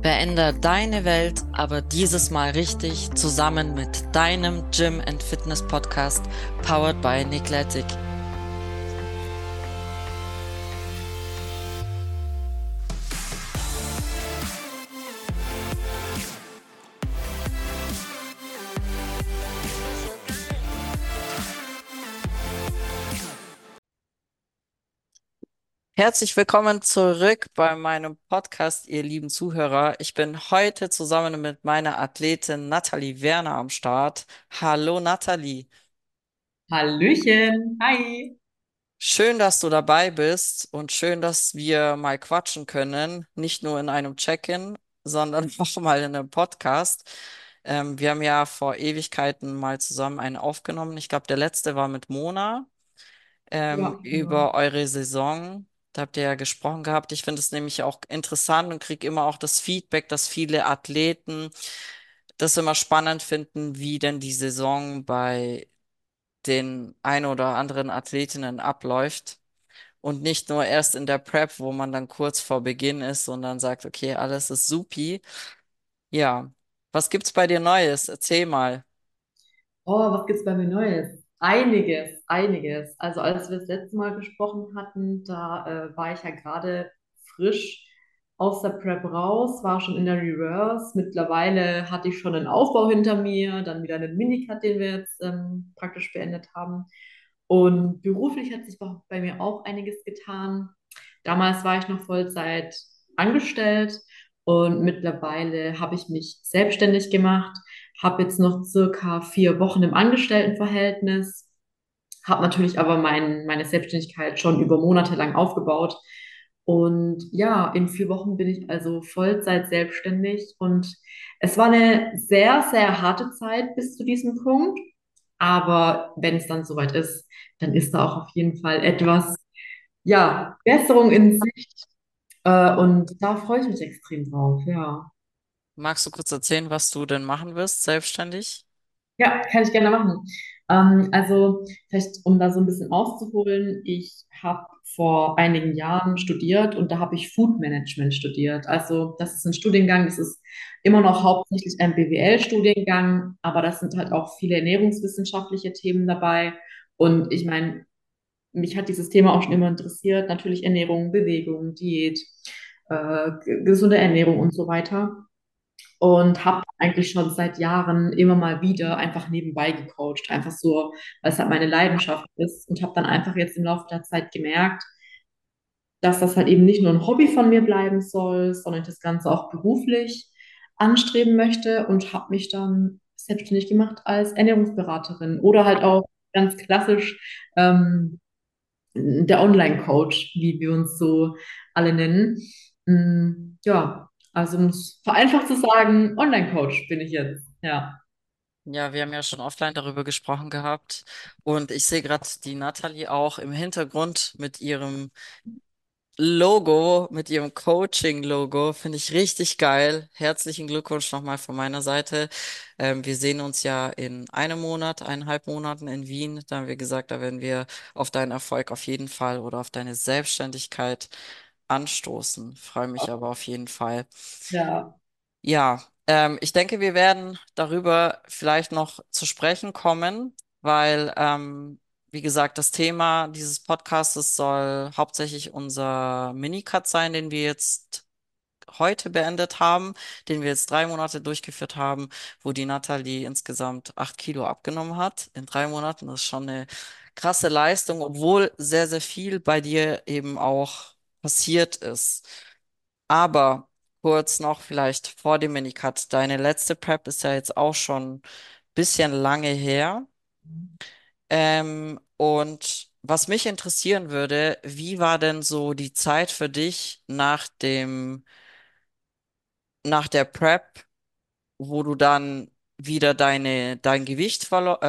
Veränder deine Welt, aber dieses Mal richtig, zusammen mit deinem Gym and Fitness Podcast, powered by Nicklatic. Herzlich willkommen zurück bei meinem Podcast, ihr lieben Zuhörer. Ich bin heute zusammen mit meiner Athletin Nathalie Werner am Start. Hallo Nathalie. Hallöchen, hi. Schön, dass du dabei bist und schön, dass wir mal quatschen können. Nicht nur in einem Check-in, sondern auch mal in einem Podcast. Wir haben ja vor Ewigkeiten mal zusammen einen aufgenommen. Ich glaube, der letzte war mit Mona, Ja, genau. über eure Saison. Da habt ihr ja gesprochen gehabt. Ich finde es nämlich auch interessant und kriege immer auch das Feedback, dass viele Athleten das immer spannend finden, wie denn die Saison bei den ein oder anderen Athletinnen abläuft. Und nicht nur erst in der Prep, wo man dann kurz vor Beginn ist und dann sagt, okay, alles ist supi. Ja. Was gibt's bei dir Neues? Erzähl mal. Oh, was gibt's bei mir Neues? Einiges, einiges. Also als wir das letzte Mal gesprochen hatten, da war ich ja gerade frisch aus der Prep raus, war schon in der Reverse. Mittlerweile hatte ich schon einen Aufbau hinter mir, dann wieder einen Minicut, den wir jetzt praktisch beendet haben. Und beruflich hat sich bei mir auch einiges getan. Damals war ich noch Vollzeit angestellt und mittlerweile habe ich mich selbstständig gemacht, habe jetzt noch circa 4 Wochen im Angestelltenverhältnis, habe natürlich aber meine Selbstständigkeit schon über Monate lang aufgebaut. Und ja, in 4 Wochen bin ich also Vollzeit selbstständig und es war eine sehr, sehr harte Zeit bis zu diesem Punkt. Aber wenn es dann soweit ist, dann ist da auch auf jeden Fall etwas, ja, Besserung in Sicht. Und da freue ich mich extrem drauf, ja. Magst du kurz erzählen, was du denn machen wirst, selbstständig? Ja, kann ich gerne machen. Also vielleicht, um da so ein bisschen auszuholen, ich habe vor einigen Jahren studiert und da habe ich Food Management studiert. Also das ist ein Studiengang, das ist immer noch hauptsächlich ein BWL-Studiengang, aber das sind halt auch viele ernährungswissenschaftliche Themen dabei. Und ich meine, mich hat dieses Thema auch schon immer interessiert. Natürlich Ernährung, Bewegung, Diät, gesunde Ernährung und so weiter und habe eigentlich schon seit Jahren immer mal wieder einfach nebenbei gecoacht, einfach so, weil es halt meine Leidenschaft ist und habe dann einfach jetzt im Laufe der Zeit gemerkt, dass das halt eben nicht nur ein Hobby von mir bleiben soll, sondern ich das Ganze auch beruflich anstreben möchte und habe mich dann selbstständig gemacht als Ernährungsberaterin oder halt auch ganz klassisch der Online-Coach, wie wir uns so alle nennen. Ja, also um es vereinfacht zu sagen, Online-Coach bin ich jetzt. Ja. Ja, wir haben ja schon offline darüber gesprochen gehabt. Und ich sehe gerade die Nathalie auch im Hintergrund mit ihrem Logo, mit ihrem Coaching-Logo. Finde ich richtig geil. Herzlichen Glückwunsch nochmal von meiner Seite. Wir sehen uns ja in einem Monat, 1,5 Monaten in Wien. Da haben wir gesagt, da werden wir auf deinen Erfolg auf jeden Fall oder auf deine Selbstständigkeit anstoßen. Freue mich aber auf jeden Fall. Ja. Ja, ich denke, wir werden darüber vielleicht noch zu sprechen kommen, weil, wie gesagt, das Thema dieses Podcastes soll hauptsächlich unser Minicut sein, den wir jetzt heute beendet haben, den wir jetzt 3 Monate durchgeführt haben, wo die Nathalie insgesamt 8 Kilo abgenommen hat in 3 Monaten. Das ist schon eine krasse Leistung, obwohl sehr, sehr viel bei dir eben auch passiert ist. Aber kurz noch vielleicht vor dem Minicut. Deine letzte Prep ist ja jetzt auch schon ein bisschen lange her. Und was mich interessieren würde, wie war denn so die Zeit für dich nach der Prep, wo du dann wieder dein Gewicht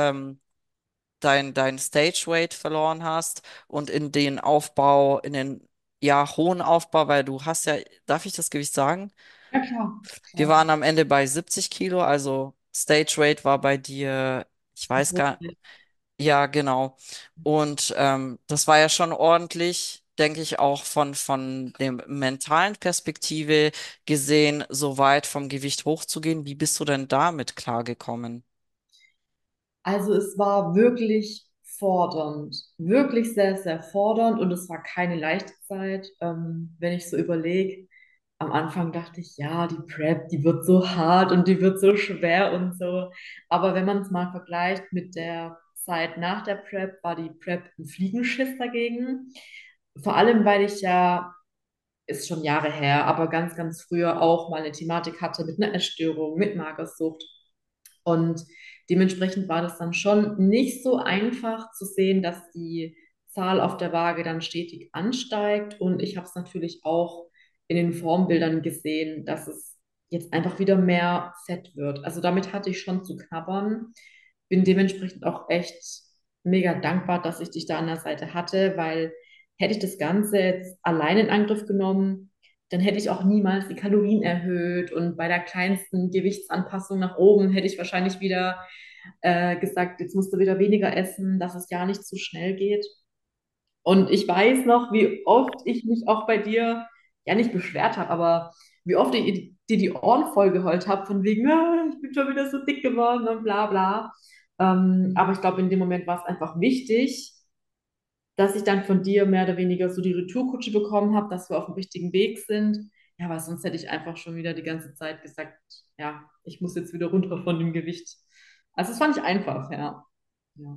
dein Stage Weight verloren hast und in den, ja, hohen Aufbau, weil du hast ja, darf ich das Gewicht sagen? Ja, klar. Wir Klar. waren am Ende bei 70 Kilo, also Stage Rate war bei dir, ich weiß gar, ja, genau. Und das war ja schon ordentlich. denke ich, auch von der mentalen Perspektive gesehen, so weit vom Gewicht hochzugehen. Wie bist du denn damit klargekommen? Also es war wirklich fordernd, wirklich sehr, sehr fordernd und es war keine leichte Zeit. Wenn ich so überlege, am Anfang dachte ich, ja, die Prep, die wird so hart und die wird so schwer und so. Aber wenn man es mal vergleicht mit der Zeit nach der Prep, war die Prep ein Fliegenschiss dagegen. Vor allem, weil ich ja, ist schon Jahre her, aber ganz, ganz früher auch mal eine Thematik hatte mit einer Essstörung, mit Magersucht. Und dementsprechend war das dann schon nicht so einfach zu sehen, dass die Zahl auf der Waage dann stetig ansteigt. Und ich habe es natürlich auch in den Formbildern gesehen, dass es jetzt einfach wieder mehr Fett wird. Also damit hatte ich schon zu knabbern. Bin dementsprechend auch echt mega dankbar, dass ich dich da an der Seite hatte, weil hätte ich das Ganze jetzt allein in Angriff genommen, dann hätte ich auch niemals die Kalorien erhöht und bei der kleinsten Gewichtsanpassung nach oben hätte ich wahrscheinlich wieder gesagt, jetzt musst du wieder weniger essen, dass es ja nicht zu schnell geht. Und ich weiß noch, wie oft ich mich auch bei dir ja nicht beschwert habe, aber wie oft ich dir die Ohren vollgeheult habe, von wegen, ah, ich bin schon wieder so dick geworden und bla bla. Aber ich glaube, in dem Moment war es einfach wichtig, dass ich dann von dir mehr oder weniger so die Retourkutsche bekommen habe, dass wir auf dem richtigen Weg sind. Ja, weil sonst hätte ich einfach schon wieder die ganze Zeit gesagt, ja, ich muss jetzt wieder runter von dem Gewicht. Also das fand ich einfach, ja. Ja.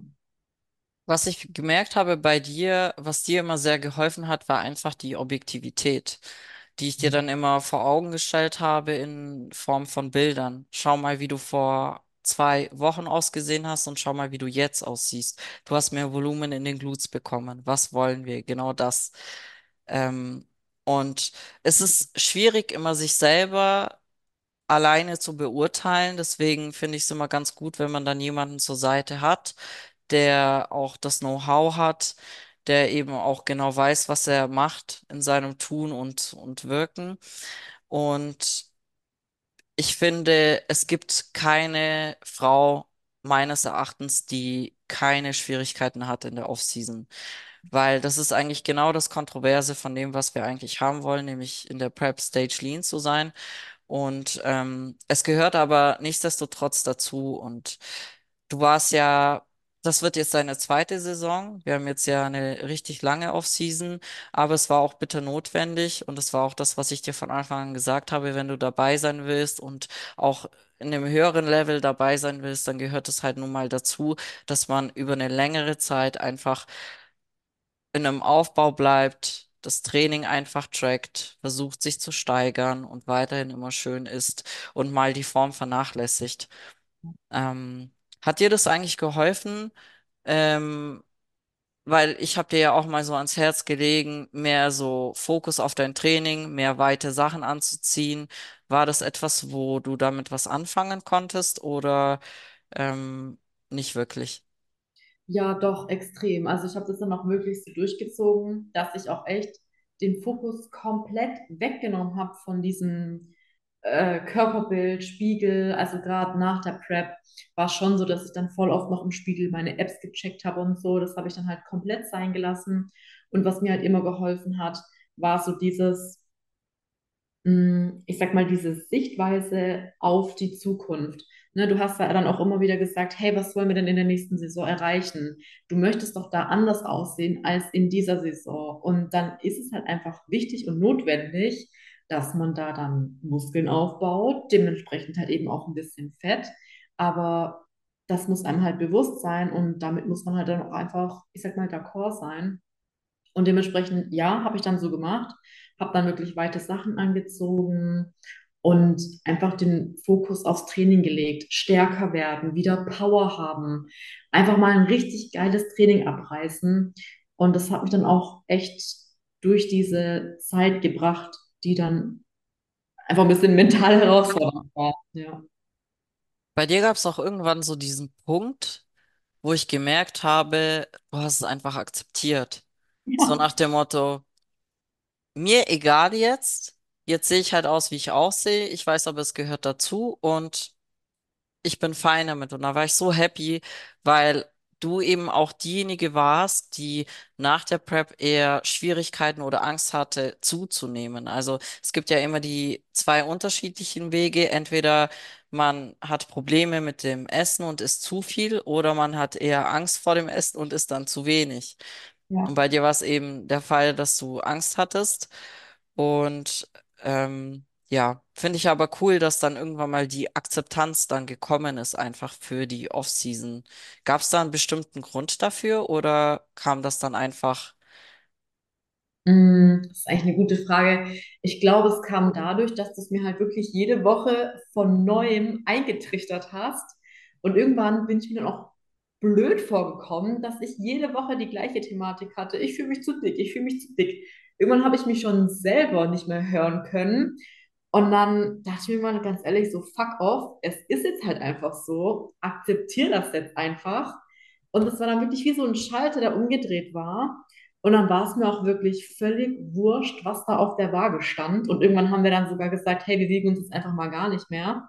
Was ich gemerkt habe bei dir, was dir immer sehr geholfen hat, war einfach die Objektivität, die ich dir dann immer vor Augen gestellt habe in Form von Bildern. Schau mal, wie du vor 2 Wochen ausgesehen hast und schau mal, wie du jetzt aussiehst. Du hast mehr Volumen in den Glutes bekommen. Was wollen wir? Genau das. Ähm, und es ist schwierig, immer sich selber alleine zu beurteilen. Deswegen finde ich es immer ganz gut, wenn man dann jemanden zur Seite hat, der auch das Know-how hat, der eben auch genau weiß, was er macht in seinem Tun und Wirken. Und ich finde, es gibt keine Frau meines Erachtens, die keine Schwierigkeiten hat in der Offseason. Weil das ist eigentlich genau das Kontroverse von dem, was wir eigentlich haben wollen, nämlich in der Prep Stage Lean zu sein. Und es gehört aber nichtsdestotrotz dazu. Und du warst ja, das wird jetzt deine zweite Saison. Wir haben jetzt ja eine richtig lange Offseason, aber es war auch bitter notwendig. Und es war auch das, was ich dir von Anfang an gesagt habe, wenn du dabei sein willst und auch in einem höheren Level dabei sein willst, dann gehört es halt nun mal dazu, dass man über eine längere Zeit einfach in einem Aufbau bleibt, das Training einfach trackt, versucht sich zu steigern und weiterhin immer schön ist und mal die Form vernachlässigt. Ähm, hat dir das eigentlich geholfen? Ähm, weil ich habe dir ja auch mal so ans Herz gelegen, mehr so Fokus auf dein Training, mehr weite Sachen anzuziehen. War das etwas, wo du damit was anfangen konntest oder nicht wirklich? Ja, doch, extrem. Also ich habe das dann auch möglichst so durchgezogen, dass ich auch echt den Fokus komplett weggenommen habe von diesem Körperbild, Spiegel. Also gerade nach der Prep war es schon so, dass ich dann voll oft noch im Spiegel meine Apps gecheckt habe und so. Das habe ich dann halt komplett sein gelassen. Und was mir halt immer geholfen hat, war so dieses ich sag mal, diese Sichtweise auf die Zukunft. Ne, du hast ja dann auch immer wieder gesagt, hey, was wollen wir denn in der nächsten Saison erreichen? Du möchtest doch da anders aussehen als in dieser Saison. Und dann ist es halt einfach wichtig und notwendig, dass man da dann Muskeln aufbaut, dementsprechend halt eben auch ein bisschen Fett. Aber das muss einem halt bewusst sein und damit muss man halt dann auch einfach, ich sag mal, d'accord sein. Und dementsprechend, ja, habe ich dann so gemacht, habe dann wirklich weite Sachen angezogen und einfach den Fokus aufs Training gelegt, stärker werden, wieder Power haben, einfach mal ein richtig geiles Training abreißen. Und das hat mich dann auch echt durch diese Zeit gebracht, die dann einfach ein bisschen mental herausfordernd war. Ja. Bei dir gab es auch irgendwann so diesen Punkt, wo ich gemerkt habe, du hast es einfach akzeptiert. So Ja. nach dem Motto, mir egal jetzt, jetzt sehe ich halt aus, wie ich aussehe, ich weiß aber, es gehört dazu und ich bin fein damit. Und da war ich so happy, weil du eben auch diejenige warst, die nach der Prep eher Schwierigkeiten oder Angst hatte, zuzunehmen. Also es gibt ja immer die zwei unterschiedlichen Wege. Entweder man hat Probleme mit dem Essen und isst zu viel, oder man hat eher Angst vor dem Essen und isst dann zu wenig. Und Ja. bei dir war es eben der Fall, dass du Angst hattest. Und ja, finde ich aber cool, dass dann irgendwann mal die Akzeptanz dann gekommen ist, einfach für die Off-Season. Gab es da einen bestimmten Grund dafür oder kam das dann einfach? Das ist eigentlich eine gute Frage. Ich glaube, es kam dadurch, dass du es mir halt wirklich jede Woche von neuem eingetrichtert hast. Und irgendwann bin ich mir dann auch blöd vorgekommen, dass ich jede Woche die gleiche Thematik hatte. Ich fühle mich zu dick, ich fühle mich zu dick. Irgendwann habe ich mich schon selber nicht mehr hören können. Und dann dachte ich mir mal ganz ehrlich, so fuck off, es ist jetzt halt einfach so, akzeptiere das jetzt einfach. Und es war dann wirklich wie so ein Schalter, der umgedreht war. Und dann war es mir auch wirklich völlig wurscht, was da auf der Waage stand. Und irgendwann haben wir dann sogar gesagt, hey, wir wiegen uns jetzt einfach mal gar nicht mehr.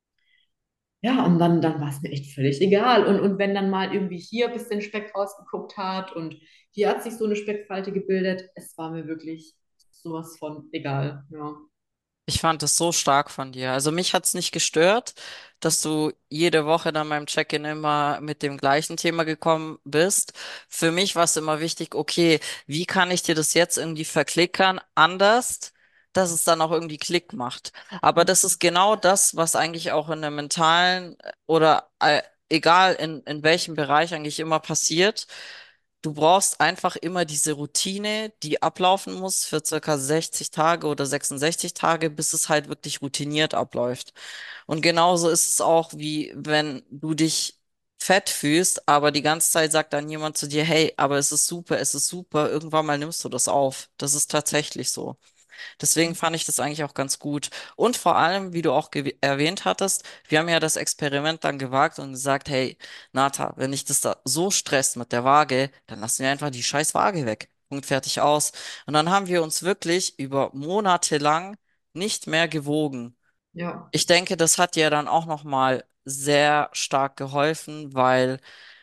Ja, und dann war es mir echt völlig egal. Und wenn dann mal irgendwie hier ein bisschen Speck rausgeguckt hat und hier hat sich so eine Speckfalte gebildet, es war mir wirklich sowas von egal. Ja. Ich fand es so stark von dir. Also mich hat's nicht gestört, dass du jede Woche dann beim Check-in immer mit dem gleichen Thema gekommen bist. Für mich war es immer wichtig, okay, wie kann ich dir das jetzt irgendwie verklickern, anders, dass es dann auch irgendwie Klick macht. Aber das ist genau das, was eigentlich auch in der mentalen oder egal in welchem Bereich eigentlich immer passiert. Du brauchst einfach immer diese Routine, die ablaufen muss für circa 60 Tage oder 66 Tage, bis es halt wirklich routiniert abläuft. Und genauso ist es auch, wie wenn du dich fett fühlst, aber die ganze Zeit sagt dann jemand zu dir, hey, aber es ist super, irgendwann mal nimmst du das auf. Das ist tatsächlich so. Deswegen fand ich das eigentlich auch ganz gut. Und vor allem, wie du auch erwähnt hattest, wir haben ja das Experiment dann gewagt und gesagt, hey, Nata, wenn dich das da so stresst mit der Waage, dann lassen wir einfach die scheiß Waage weg. Punkt, fertig, aus. Und dann haben wir uns wirklich über Monate lang nicht mehr gewogen. Ja, Ich denke, das hat dir dann auch nochmal sehr stark geholfen, weil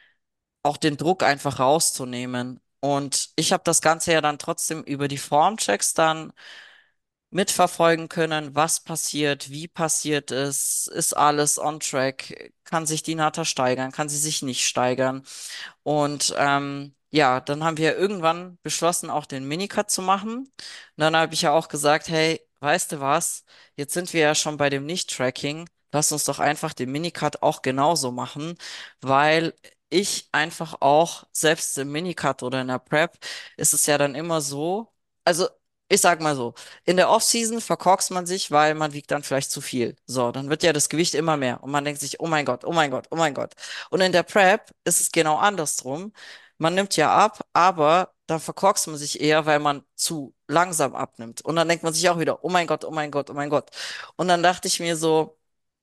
auch den Druck einfach rauszunehmen. Und ich habe das Ganze ja dann trotzdem über die Formchecks dann mitverfolgen können, was passiert, wie passiert es, ist alles on track, kann sich die Nata steigern, kann sie sich nicht steigern. Und ja, dann haben wir irgendwann beschlossen, auch den Minicut zu machen. Und dann habe ich ja auch gesagt, hey, weißt du was? Jetzt sind wir ja schon bei dem Nicht-Tracking. Lass uns doch einfach den Minicut auch genauso machen, weil ich einfach auch, selbst im Minicut oder in der Prep, ist es ja dann immer so, also ich sag mal so, in der Off-Season verkorkst man sich, weil man wiegt dann vielleicht zu viel. So, dann wird ja das Gewicht immer mehr und man denkt sich, oh mein Gott, oh mein Gott, oh mein Gott. Und in der Prep ist es genau andersrum. Man nimmt ja ab, aber dann verkorkst man sich eher, weil man zu langsam abnimmt. Und dann denkt man sich auch wieder, oh mein Gott, oh mein Gott, oh mein Gott. Und dann dachte ich mir so,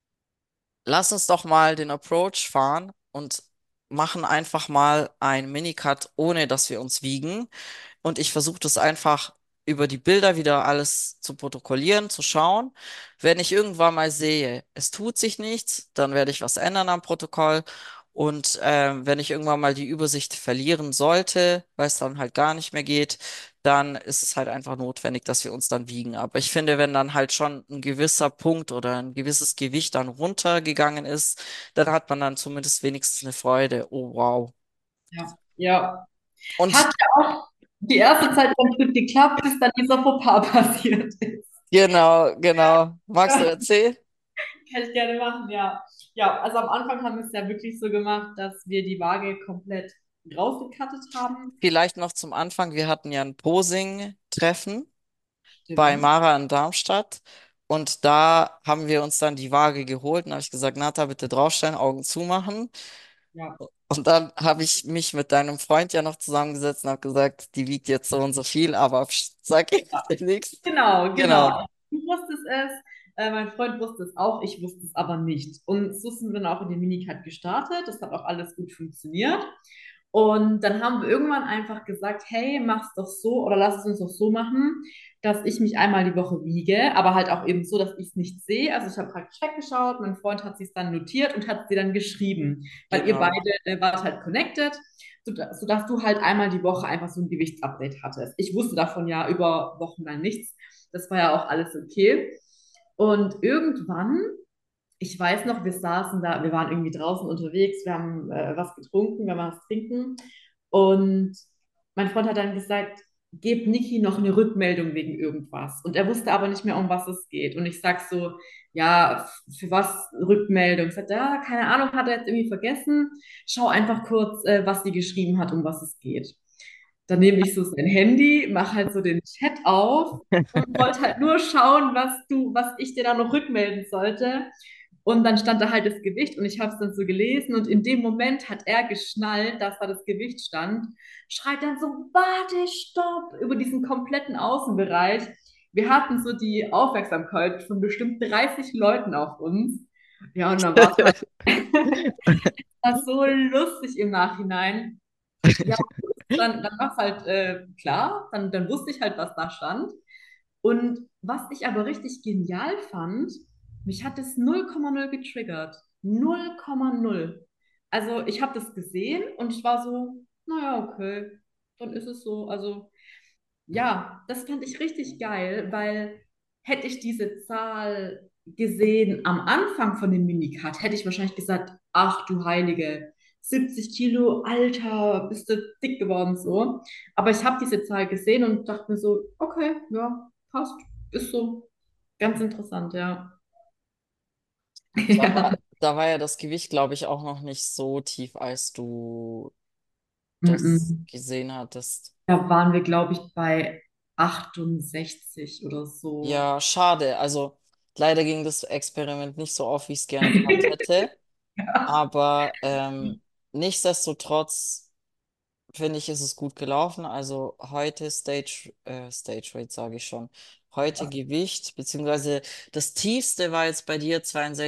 lass uns doch mal den Approach fahren und machen einfach mal ein Minicut, ohne dass wir uns wiegen. Und ich versuche das einfach über die Bilder wieder alles zu protokollieren, zu schauen. Wenn ich irgendwann mal sehe, es tut sich nichts, dann werde ich was ändern am Protokoll. Und wenn ich irgendwann mal die Übersicht verlieren sollte, weil es dann halt gar nicht mehr geht, dann ist es halt einfach notwendig, dass wir uns dann wiegen. Aber ich finde, wenn dann halt schon ein gewisser Punkt oder ein gewisses Gewicht dann runtergegangen ist, dann hat man dann zumindest wenigstens eine Freude. Oh, wow. ja, ja. Hat Und ja auch die erste Zeit ganz gut geklappt, bis dann dieser Fauxpas passiert ist. genau, genau. Magst du erzählen? Kann ich gerne machen, ja. Ja, also am Anfang haben wir es ja wirklich so gemacht, dass wir die Waage komplett rausgekattet haben. Vielleicht noch zum Anfang. Wir hatten ja ein Posing-Treffen bei Stimmt. Mara in Darmstadt. Und da haben wir uns dann die Waage geholt. Und habe ich gesagt, Nata, bitte draufstellen, Augen zumachen. Ja, Und dann habe ich mich mit deinem Freund ja noch zusammengesetzt und habe gesagt, die wiegt jetzt so und so viel, aber pst, sag ich ja. dir nichts. Genau, Genau. genau. Du wusstest es, mein Freund wusste es auch, ich wusste es aber nicht. Und so sind wir dann auch in den Minicut gestartet. Das hat auch alles gut funktioniert. Und dann haben wir irgendwann einfach gesagt, hey, mach's doch so oder lass es uns doch so machen, dass ich mich einmal die Woche wiege, aber halt auch eben so, dass ich es nicht sehe. Also ich habe praktisch weggeschaut, mein Freund hat sich dann notiert und hat sie dann geschrieben, weil ihr Genau. beide wart halt connected, sodass du halt einmal die Woche einfach so ein Gewichtsupdate hattest. Ich wusste davon ja über Wochen lang nichts. Das war ja auch alles okay. Und irgendwann, ich weiß noch, wir saßen da, wir waren irgendwie draußen unterwegs, wir haben was getrunken, wir haben was trinken. Und mein Freund hat dann gesagt, gebt Niki noch eine Rückmeldung wegen irgendwas. Und er wusste aber nicht mehr, um was es geht. Und ich sag so, ja, für was Rückmeldung? Ich sagte, ja, keine Ahnung, hat er jetzt irgendwie vergessen. Schau einfach kurz, was sie geschrieben hat, um was es geht. Dann nehme ich so sein Handy, mache halt so den Chat auf und wollte halt nur schauen, was ich dir da noch rückmelden sollte. Und dann stand da halt das Gewicht und ich habe es dann so gelesen und in dem Moment hat er geschnallt, dass da das Gewicht stand, schreit dann so, warte, stopp, über diesen kompletten Außenbereich. Wir hatten so die Aufmerksamkeit von bestimmt 30 Leuten auf uns. Ja, und dann war es halt war so lustig im Nachhinein. Ja, dann war es halt klar, dann wusste ich halt, was da stand. Und was ich aber richtig genial fand, mich hat es 0,0 getriggert. 0,0. Also ich habe das gesehen und ich war so, naja, okay, dann ist es so. Also ja, das fand ich richtig geil, weil hätte ich diese Zahl gesehen am Anfang von dem Minicut, hätte ich wahrscheinlich gesagt, ach du Heilige, 70 Kilo, Alter, bist du dick geworden so. Aber ich habe diese Zahl gesehen und dachte mir so, okay, ja, passt, ist so. Ganz interessant, ja. Ja. Da war ja das Gewicht, glaube ich, auch noch nicht so tief, als du das Mhm. gesehen hattest. Da waren wir, glaube ich, bei 68 oder so. Ja, schade. Also leider ging das Experiment nicht so auf, wie ich es gerne gehabt hätte. Ja. Aber nichtsdestotrotz finde ich, ist es gut gelaufen. Also heute Stage Weight sage ich schon. Heute Gewicht, beziehungsweise das tiefste war jetzt bei dir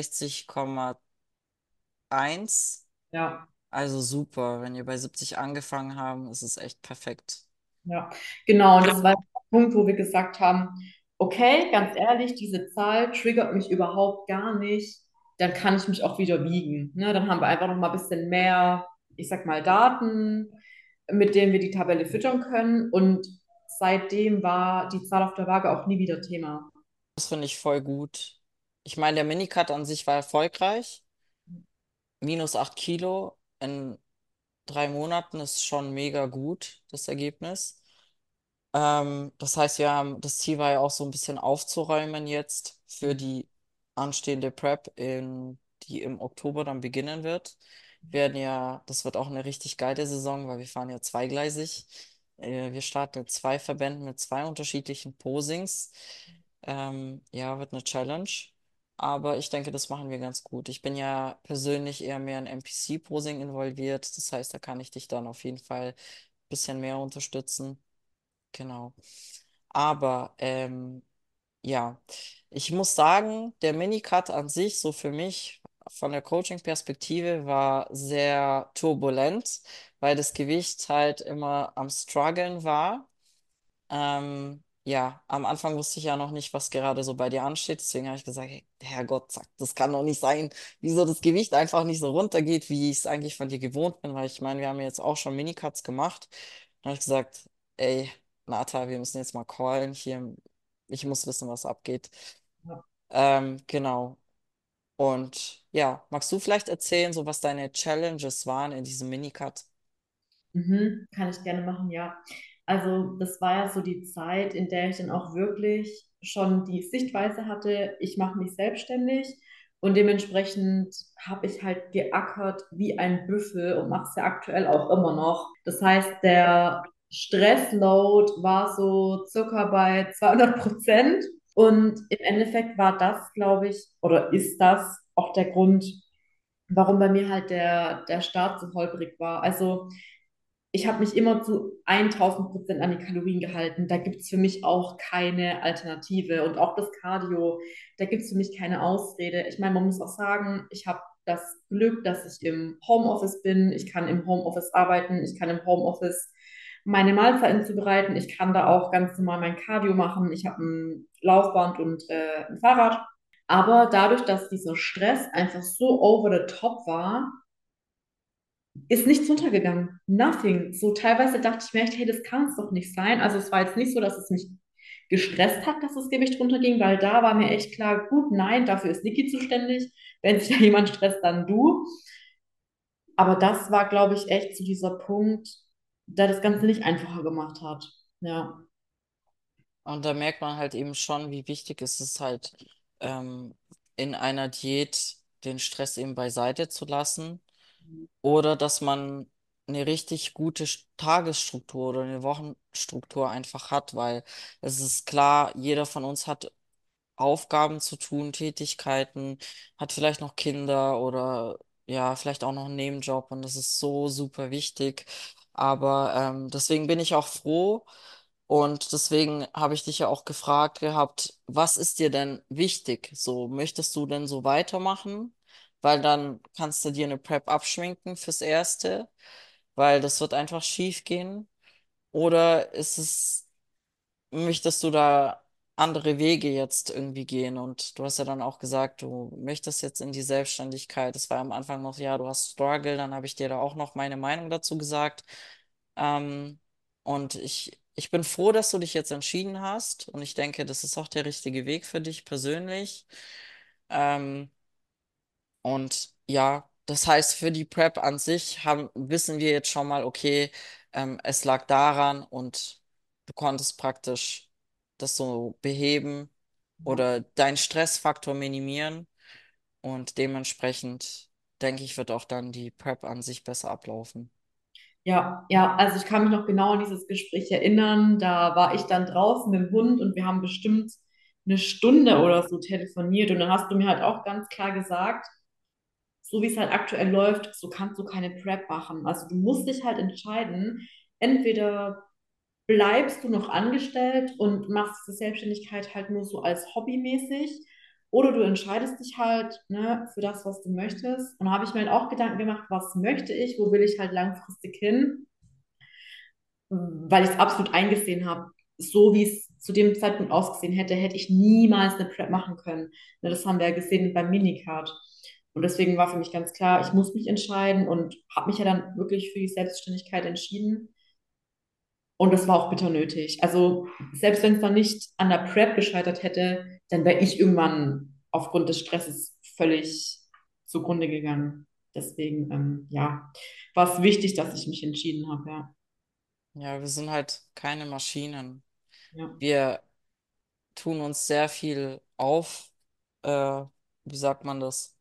62,1. Ja. Also super. Wenn wir bei 70 angefangen haben, ist es echt perfekt. Ja, genau. Und das war der Punkt, wo wir gesagt haben, okay, ganz ehrlich, diese Zahl triggert mich überhaupt gar nicht. Dann kann ich mich auch wieder wiegen. Ne? Dann haben wir einfach noch mal ein bisschen mehr, ich sag mal, Daten, mit denen wir die Tabelle füttern können. Und seitdem war die Zahl auf der Waage auch nie wieder Thema. Das finde ich voll gut. Ich meine, der Minicut an sich war erfolgreich. -8 Kilo in 3 Monaten ist schon mega gut, das Ergebnis. Das heißt, das Ziel war ja auch so ein bisschen aufzuräumen jetzt für die anstehende Prep, die im Oktober dann beginnen wird. Das wird auch eine richtig geile Saison, weil wir fahren ja zweigleisig. Wir starten mit 2 Verbänden mit 2 unterschiedlichen Posings. Ja, wird eine Challenge. Aber ich denke, das machen wir ganz gut. Ich bin ja persönlich eher mehr in NPC-Posing involviert. Das heißt, da kann ich dich dann auf jeden Fall ein bisschen mehr unterstützen. Genau. Aber ja, ich muss sagen, der Minicut an sich, so für mich von der Coaching-Perspektive, war sehr turbulent, weil das Gewicht halt immer am Struggeln war. Ja, am Anfang wusste ich ja noch nicht, was gerade so bei dir ansteht. Deswegen habe ich gesagt, hey, Herrgott, das kann doch nicht sein, wieso das Gewicht einfach nicht so runtergeht, wie ich es eigentlich von dir gewohnt bin. Weil ich meine, wir haben ja jetzt auch schon Minicuts gemacht. Dann habe ich gesagt, ey, Nata, wir müssen jetzt mal callen hier. Ich muss wissen, was abgeht. Genau. Und ja, magst du vielleicht erzählen, so was deine Challenges waren in diesem Minicut? Mhm, kann ich gerne machen, ja. Also das war ja so die Zeit, in der ich dann auch wirklich schon die Sichtweise hatte, ich mache mich selbstständig und dementsprechend habe ich halt geackert wie ein Büffel und mache es ja aktuell auch immer noch. Das heißt, der Stressload war so circa bei 200% und im Endeffekt war das, glaube ich, oder ist das auch der Grund, warum bei mir halt der Start so holprig war. Also ich habe mich immer zu 1000% an die Kalorien gehalten. Da gibt es für mich auch keine Alternative. Und auch das Cardio, da gibt es für mich keine Ausrede. Ich meine, man muss auch sagen, ich habe das Glück, dass ich im Homeoffice bin. Ich kann im Homeoffice arbeiten, ich kann im Homeoffice meine Mahlzeiten zubereiten, ich kann da auch ganz normal mein Cardio machen. Ich habe ein Laufband und ein Fahrrad. Aber dadurch, dass dieser Stress einfach so over the top war, ist nichts runtergegangen. Nothing. So teilweise dachte ich mir echt, hey, das kann es doch nicht sein. Also es war jetzt nicht so, dass es mich gestresst hat, dass das Gewicht runterging, weil da war mir echt klar, gut, nein, dafür ist Niki zuständig. Wenn sich da jemand stresst, dann du. Aber das war, glaube ich, echt so dieser Punkt, der das Ganze nicht einfacher gemacht hat. Ja. Und da merkt man halt eben schon, wie wichtig es ist halt in einer Diät den Stress eben beiseite zu lassen oder dass man eine richtig gute Tagesstruktur oder eine Wochenstruktur einfach hat, weil es ist klar, jeder von uns hat Aufgaben zu tun, Tätigkeiten, hat vielleicht noch Kinder oder ja, vielleicht auch noch einen Nebenjob und das ist so super wichtig. Aber deswegen bin ich auch froh und deswegen habe ich dich ja auch gefragt gehabt, was ist dir denn wichtig? So, möchtest du denn so weitermachen? Weil dann kannst du dir eine Prep abschminken fürs Erste, weil das wird einfach schief gehen. Oder möchtest du da andere Wege jetzt irgendwie gehen? Und du hast ja dann auch gesagt, du möchtest jetzt in die Selbstständigkeit. Das war am Anfang noch, ja, du hast Struggle, dann habe ich dir da auch noch meine Meinung dazu gesagt. Ähm, und ich bin froh, dass du dich jetzt entschieden hast. Und ich denke, das ist auch der richtige Weg für dich persönlich. Ähm, und ja, das heißt, für die Prep an sich wissen wir jetzt schon mal, okay, es lag daran und du konntest praktisch das so beheben oder deinen Stressfaktor minimieren und dementsprechend denke ich, wird auch dann die Prep an sich besser ablaufen. Ja, ja, also ich kann mich noch genau an dieses Gespräch erinnern. Da war ich dann draußen mit dem Hund und wir haben bestimmt eine Stunde oder so telefoniert. Und dann hast du mir halt auch ganz klar gesagt, so wie es halt aktuell läuft, so kannst du keine Prep machen. Also du musst dich halt entscheiden, entweder bleibst du noch angestellt und machst die Selbstständigkeit halt nur so als hobbymäßig, oder du entscheidest dich halt, ne, für das, was du möchtest. Und da habe ich mir halt auch Gedanken gemacht, was möchte ich, wo will ich halt langfristig hin, weil ich es absolut eingesehen habe. So wie es zu dem Zeitpunkt ausgesehen hätte, hätte ich niemals eine Prep machen können. Ne, das haben wir ja gesehen beim Minicard. Und deswegen war für mich ganz klar, ich muss mich entscheiden und habe mich ja dann wirklich für die Selbstständigkeit entschieden. Und das war auch bitter nötig. Also selbst wenn es dann nicht an der Prep gescheitert hätte, dann wäre ich irgendwann aufgrund des Stresses völlig zugrunde gegangen. Deswegen, ja, war es wichtig, dass ich mich entschieden habe, ja. Ja, wir sind halt keine Maschinen. Ja, Wir tun uns sehr viel äh, wie sagt man das?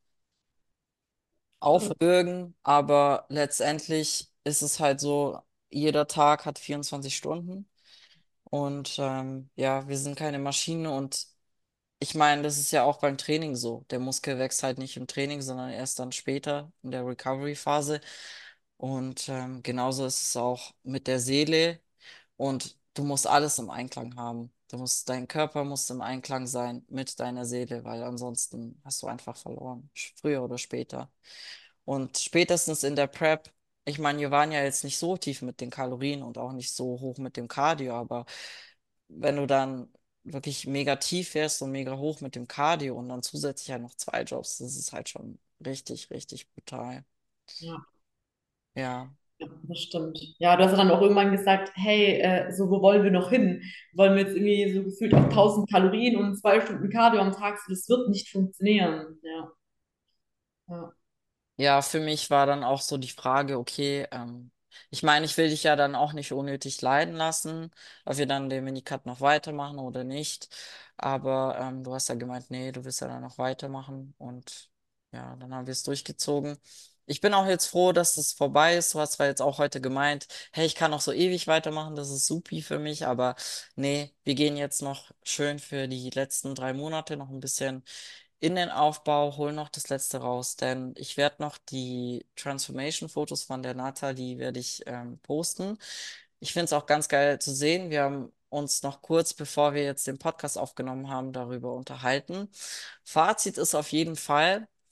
Aufbürgen, aber letztendlich ist es halt so, jeder Tag hat 24 Stunden und ja, wir sind keine Maschine und ich meine, das ist ja auch beim Training so. Der Muskel wächst halt nicht im Training, sondern erst dann später in der Recovery-Phase und genauso ist es auch mit der Seele und du musst alles im Einklang haben. Dein Körper muss im Einklang sein mit deiner Seele, weil ansonsten hast du einfach verloren, früher oder später. Und spätestens in der Prep, ich meine, wir waren ja jetzt nicht so tief mit den Kalorien und auch nicht so hoch mit dem Cardio, aber wenn du dann wirklich mega tief wärst und mega hoch mit dem Cardio und dann zusätzlich halt noch zwei Jobs, das ist halt schon richtig, richtig brutal. ja, Ja. ja, das stimmt. Ja, du hast ja dann auch irgendwann gesagt, hey, so wo wollen wir noch hin? Wollen wir jetzt irgendwie so gefühlt auf 1000 Kalorien und 2 Stunden Cardio am Tag? So, das wird nicht funktionieren. Ja, ja, Ja, für mich war dann auch so die Frage, okay, ich meine, ich will dich ja dann auch nicht unnötig leiden lassen, ob wir dann den Minicut noch weitermachen oder nicht. Aber du hast ja gemeint, nee, du willst ja dann noch weitermachen und ja, dann haben wir es durchgezogen. Ich bin auch jetzt froh, dass es vorbei ist. Du hast zwar jetzt auch heute gemeint, hey, ich kann noch so ewig weitermachen, das ist supi für mich, aber nee, wir gehen jetzt noch schön für die letzten 3 Monate noch ein bisschen in den Aufbau, hol noch das letzte raus, denn ich werde noch die Transformation-Fotos von der Nata, die werde ich posten. Ich finde es auch ganz geil zu sehen. Wir haben uns noch kurz, bevor wir jetzt den Podcast aufgenommen haben, darüber unterhalten. Fazit ist auf jeden Fall,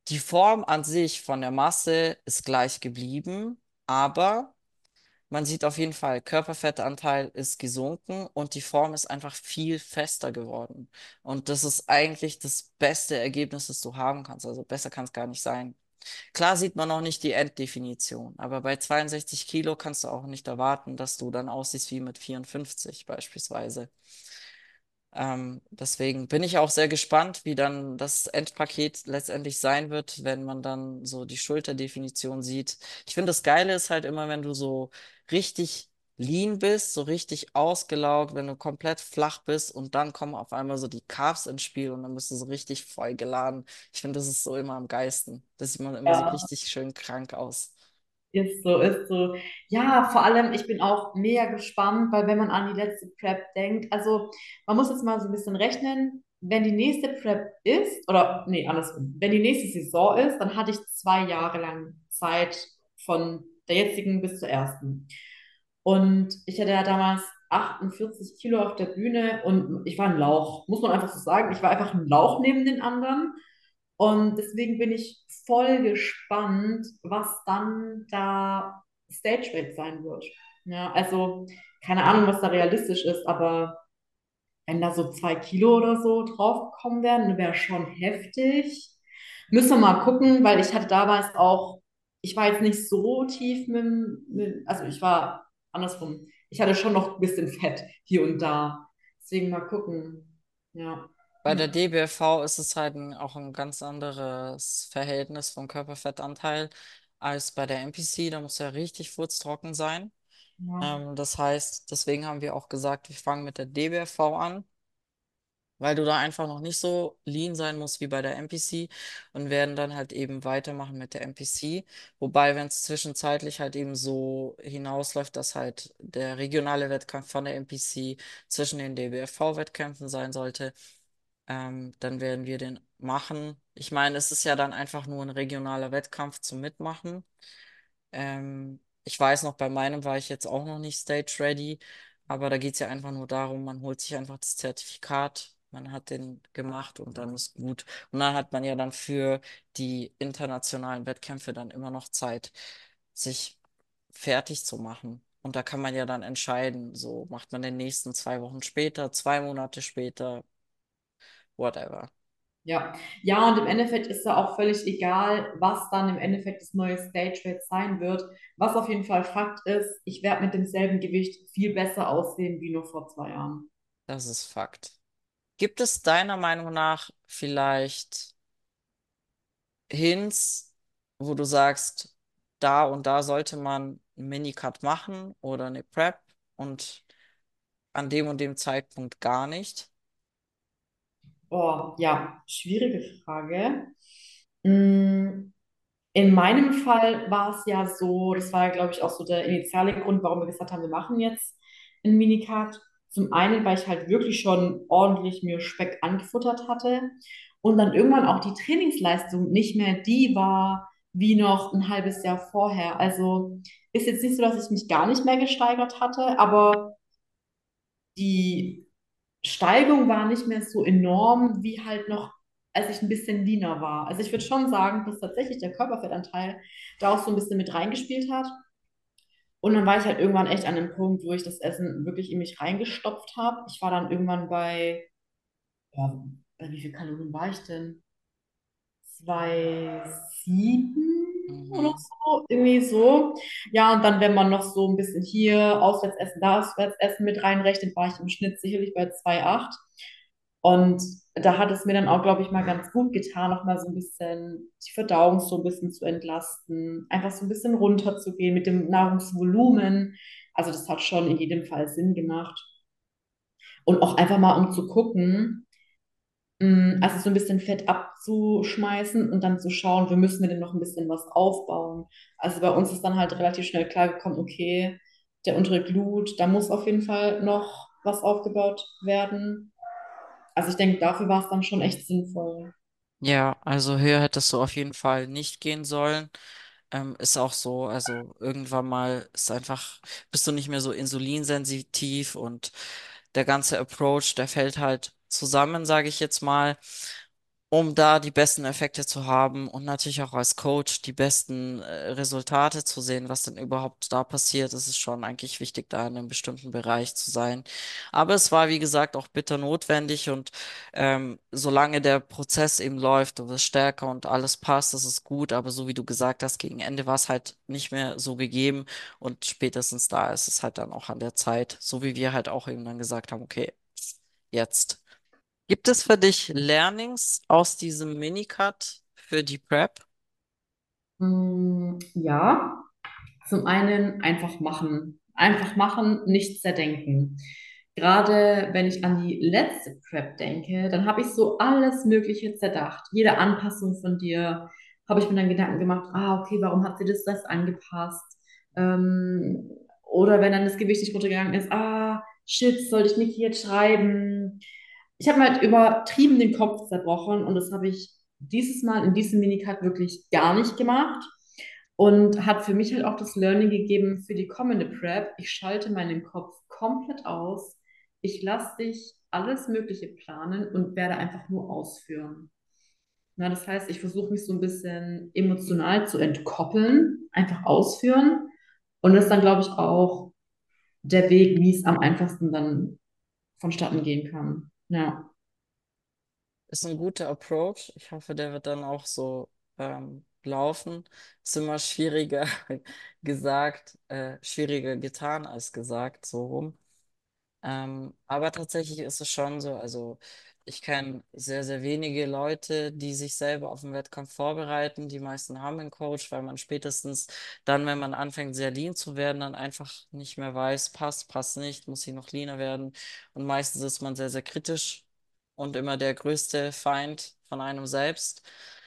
Die Form an sich von der Masse ist gleich geblieben, aber man sieht auf jeden Fall, Körperfettanteil ist gesunken und die Form ist einfach viel fester geworden. Und das ist eigentlich das beste Ergebnis, das du haben kannst. Also besser kann es gar nicht sein. Klar sieht man noch nicht die Enddefinition, aber bei 62 Kilo kannst du auch nicht erwarten, dass du dann aussiehst wie mit 54 beispielsweise. Deswegen bin ich auch sehr gespannt, wie dann das Endpaket letztendlich sein wird, wenn man dann so die Schulterdefinition sieht. Ich finde, das Geile ist halt immer, wenn du so richtig lean bist, so richtig ausgelaugt, wenn du komplett flach bist und dann kommen auf einmal so die Carbs ins Spiel und dann bist du so richtig voll geladen. Ich finde, das ist so immer am geilsten. Das sieht man immer so Ja. richtig schön krank aus. Ist so, ist so. Ja, vor allem, ich bin auch mega gespannt, weil wenn man an die letzte Prep denkt, also man muss jetzt mal so ein bisschen rechnen, wenn die nächste Prep ist, oder nee, andersrum, wenn die nächste Saison ist, dann hatte ich 2 Jahre lang Zeit von der jetzigen bis zur ersten. Und ich hatte ja damals 48 Kilo auf der Bühne und ich war ein Lauch, muss man einfach so sagen. Ich war einfach ein Lauch neben den anderen. Und deswegen bin ich voll gespannt, was dann da Stage Weight sein wird. Ja, also keine Ahnung, was da realistisch ist, aber wenn da so 2 Kilo oder so draufgekommen wären, wäre schon heftig. Müssen wir mal gucken, weil ich hatte damals auch, ich war jetzt nicht so tief also ich war andersrum. Ich hatte schon noch ein bisschen Fett hier und da. Deswegen mal gucken. Ja. Bei der Hm. DBFV ist es halt auch ein ganz anderes Verhältnis vom Körperfettanteil als bei der NPC. Da muss ja richtig furztrocken sein. Ja. Das heißt, deswegen haben wir auch gesagt, wir fangen mit der DBFV an, weil du da einfach noch nicht so lean sein musst wie bei der NPC und werden dann halt eben weitermachen mit der NPC. Wobei, wenn es zwischenzeitlich halt eben so hinausläuft, dass halt der regionale Wettkampf von der NPC zwischen den DBFV-Wettkämpfen sein sollte, dann werden wir den machen. Ich meine, es ist ja dann einfach nur ein regionaler Wettkampf zum Mitmachen. Ich weiß noch, bei meinem war ich jetzt auch noch nicht stage ready, aber da geht es ja einfach nur darum, man holt sich einfach das Zertifikat, man hat den gemacht und dann ist gut. Und dann hat man ja dann für die internationalen Wettkämpfe dann immer noch Zeit, sich fertig zu machen. Und da kann man ja dann entscheiden, so macht man den nächsten 2 Wochen später, 2 Monate später, whatever. Ja, ja, und im Endeffekt ist da auch völlig egal, was dann im Endeffekt das neue Stage Weight sein wird. Was auf jeden Fall Fakt ist, ich werde mit demselben Gewicht viel besser aussehen wie nur vor 2 Jahren. Das ist Fakt. Gibt es deiner Meinung nach vielleicht Hints, wo du sagst, da und da sollte man einen Minicut machen oder eine Prep und an dem und dem Zeitpunkt gar nicht? Oh, ja, schwierige Frage. Mm, In meinem Fall war es ja so, das war ja, glaube ich, auch so der initiale Grund, warum wir gesagt haben, wir machen jetzt einen Minicut. Zum einen, weil ich halt wirklich schon ordentlich mir Speck angefuttert hatte und dann irgendwann auch die Trainingsleistung nicht mehr die war wie noch ein halbes Jahr vorher. Also ist jetzt nicht so, dass ich mich gar nicht mehr gesteigert hatte, aber die Steigung war nicht mehr so enorm wie halt noch, als ich ein bisschen leaner war. Also ich würde schon sagen, dass tatsächlich der Körperfettanteil da auch so ein bisschen mit reingespielt hat. Und dann war ich halt irgendwann echt an dem Punkt, wo ich das Essen wirklich in mich reingestopft habe. Ich war dann irgendwann ja, bei wie viel Kalorien war ich denn? 2,7 oder Mhm. so, irgendwie so. Ja, und dann, wenn man noch so ein bisschen hier Auswärtsessen, da Auswärtsessen mit reinrechnet, war ich im Schnitt sicherlich bei 2,8. Und da hat es mir dann auch, glaube ich, mal ganz gut getan, noch mal so ein bisschen die Verdauung so ein bisschen zu entlasten, einfach so ein bisschen runterzugehen mit dem Nahrungsvolumen. Also das hat schon in jedem Fall Sinn gemacht. Und auch einfach mal, um zu gucken, also so ein bisschen Fett abzuschmeißen und dann zu schauen, wir müssen wir denn noch ein bisschen was aufbauen. Also bei uns ist dann halt relativ schnell klar gekommen, okay, der untere Glut, da muss auf jeden Fall noch was aufgebaut werden. Also ich denke, dafür war es dann schon echt sinnvoll. Ja, also höher hättest du auf jeden Fall nicht gehen sollen. Ist auch so, also irgendwann mal ist einfach, bist du nicht mehr so insulinsensitiv und der ganze Approach, der fällt halt zusammen, sage ich jetzt mal. um da die besten Effekte zu haben und natürlich auch als Coach die besten Resultate zu sehen, was denn überhaupt da passiert. Es ist schon eigentlich wichtig, da in einem bestimmten Bereich zu sein. Aber es war, wie gesagt, auch bitter notwendig und solange der Prozess eben läuft, du wirst stärker und alles passt, das ist gut. Aber so wie du gesagt hast, gegen Ende war es halt nicht mehr so gegeben und spätestens da ist es halt dann auch an der Zeit, so wie wir halt auch eben dann gesagt haben, okay, jetzt. Gibt es für dich Learnings aus diesem Minicut für die Prep? Ja, zum einen einfach machen. Einfach machen, nicht zerdenken. Gerade wenn ich an die letzte Prep denke, dann habe ich so alles Mögliche zerdacht. Jede Anpassung von dir habe ich mir dann Gedanken gemacht, ah, okay, warum hat sie das angepasst? Ähm, oder wenn dann das Gewicht nicht runtergegangen ist, ah, shit, sollte ich nicht jetzt schreiben? Ich habe mir halt übertrieben den Kopf zerbrochen und das habe ich dieses Mal in diesem Minicut wirklich gar nicht gemacht und hat für mich halt auch das Learning gegeben für die kommende Prep. Ich schalte meinen Kopf komplett aus. Ich lasse dich alles Mögliche planen und werde einfach nur ausführen. Na, das heißt, ich versuche mich so ein bisschen emotional zu entkoppeln, einfach ausführen. Und das ist dann, glaube ich, auch der Weg, wie es am einfachsten dann vonstatten gehen kann. Ja. Ist ein guter Approach. Ich hoffe, der wird dann auch so laufen. Ist immer schwieriger gesagt, schwieriger getan als gesagt, so rum. Aber tatsächlich ist es schon so, also ich kenne sehr, sehr wenige Leute, die sich selber auf den Wettkampf vorbereiten. Die meisten haben einen Coach, weil man spätestens dann, wenn man anfängt, sehr lean zu werden, dann einfach nicht mehr weiß, passt, passt nicht, muss ich noch leaner werden. Und meistens ist man sehr, sehr kritisch und immer der größte Feind von einem selbst.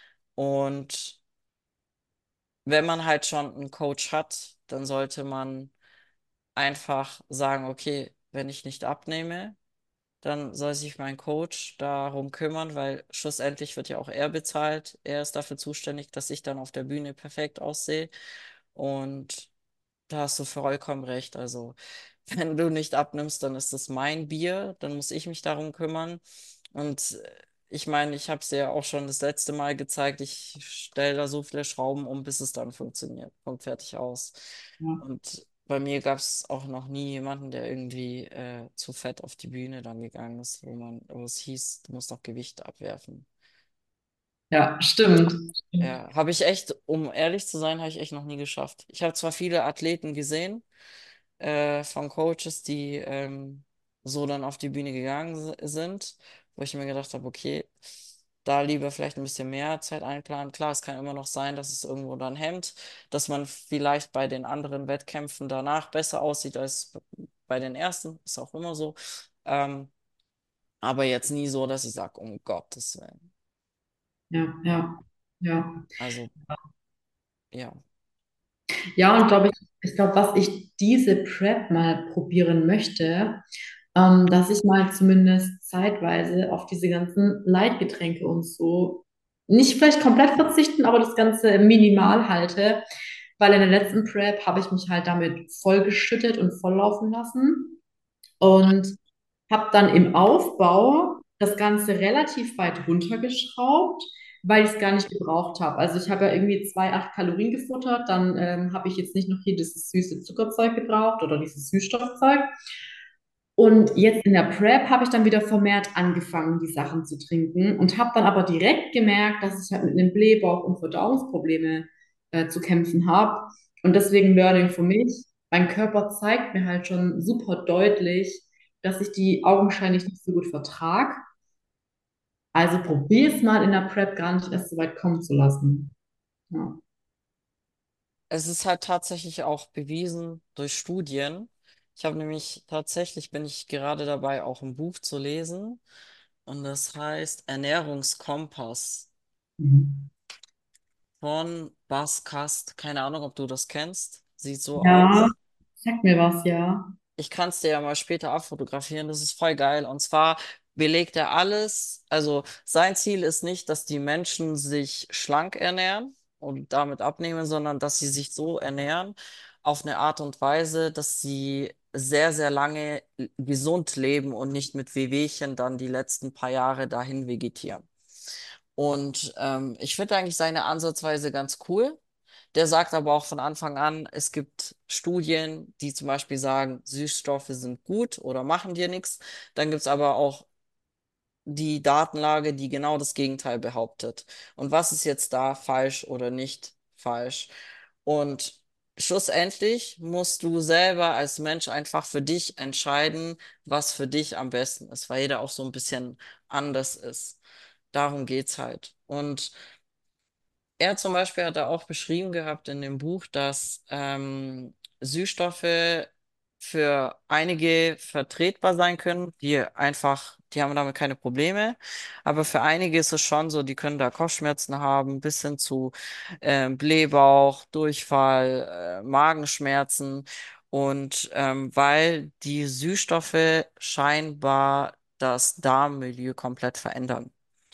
Und wenn man halt schon einen Coach hat, dann sollte man einfach sagen, okay, wenn ich nicht abnehme, dann soll sich mein Coach darum kümmern, weil schlussendlich wird ja auch er bezahlt. Er ist dafür zuständig, dass ich dann auf der Bühne perfekt aussehe. Und da hast du vollkommen recht. Also, wenn du nicht abnimmst, dann ist das mein Bier, dann muss ich mich darum kümmern. Und ich meine, ich habe es dir ja auch schon das letzte Mal gezeigt. Ich stelle da so viele Schrauben um, bis es dann funktioniert. Punkt, fertig aus. Ja. Und bei mir gab es auch noch nie jemanden, der irgendwie zu fett auf die Bühne dann gegangen ist, wo es hieß, du musst noch Gewicht abwerfen. Ja, stimmt. Ja, habe ich echt, um ehrlich zu sein, habe ich echt noch nie geschafft. Ich habe zwar viele Athleten gesehen, von Coaches, die so dann auf die Bühne gegangen sind, wo ich mir gedacht habe, okay, da lieber vielleicht ein bisschen mehr Zeit einplanen. Klar, es kann immer noch sein, dass es irgendwo dann hemmt, dass man vielleicht bei den anderen Wettkämpfen danach besser aussieht als bei den ersten, ist auch immer so. Ähm, aber jetzt nie so, dass ich sage, um Gottes Willen. Ja, ja, ja. Also, ja. Ja, und ich glaube, was ich diese Prep mal probieren möchte, dass ich mal zumindest zeitweise auf diese ganzen Leitgetränke und so nicht vielleicht komplett verzichten, aber das Ganze minimal halte, weil in der letzten Prep habe ich mich halt damit vollgeschüttet und volllaufen lassen. Und habe dann im Aufbau das Ganze relativ weit runtergeschraubt, weil ich es gar nicht gebraucht habe. Also ich habe ja irgendwie 2,8 Kalorien gefuttert, dann habe ich jetzt nicht noch hier dieses süße Zuckerzeug gebraucht oder dieses Süßstoffzeug. Und jetzt in der Prep habe ich dann wieder vermehrt angefangen, die Sachen zu trinken und habe dann aber direkt gemerkt, dass ich halt mit einem Blähbauch und Verdauungsprobleme zu kämpfen habe. Und deswegen Learning für mich, mein Körper zeigt mir halt schon super deutlich, dass ich die augenscheinlich nicht so gut vertrage. Also probier es mal in der Prep gar nicht erst so weit kommen zu lassen. Ja. Es ist halt tatsächlich auch bewiesen durch Studien. Ich habe nämlich tatsächlich, bin ich gerade dabei, auch ein Buch zu lesen. Und das heißt Ernährungskompass Mhm. von Bas Kast. Keine Ahnung, ob du das kennst. Sieht so Ja, aus. sag mir was, ja. Ich kann es dir ja mal später abfotografieren. Das ist voll geil. Und zwar belegt er alles. Also sein Ziel ist nicht, dass die Menschen sich schlank ernähren und damit abnehmen, sondern dass sie sich so ernähren auf eine Art und Weise, dass sie sehr, sehr lange gesund leben und nicht mit Wehwehchen dann die letzten paar Jahre dahin vegetieren. Und ich finde eigentlich seine Ansatzweise ganz cool. Der sagt aber auch von Anfang an, es gibt Studien, die zum Beispiel sagen, Süßstoffe sind gut oder machen dir nichts. Dann gibt es aber auch die Datenlage, die genau das Gegenteil behauptet. Und was ist jetzt da falsch oder nicht falsch? Und schlussendlich musst du selber als Mensch einfach für dich entscheiden, was für dich am besten ist, weil jeder auch so ein bisschen anders ist. Darum geht's halt. Und er zum Beispiel hat da auch beschrieben gehabt in dem Buch, dass Süßstoffe für einige vertretbar sein können, die einfach, die haben damit keine Probleme. Aber für einige ist es schon so, die können da Kopfschmerzen haben, bis hin zu Blähbauch, Durchfall, Magenschmerzen. Und weil die Süßstoffe scheinbar das Darmmilieu komplett verändern.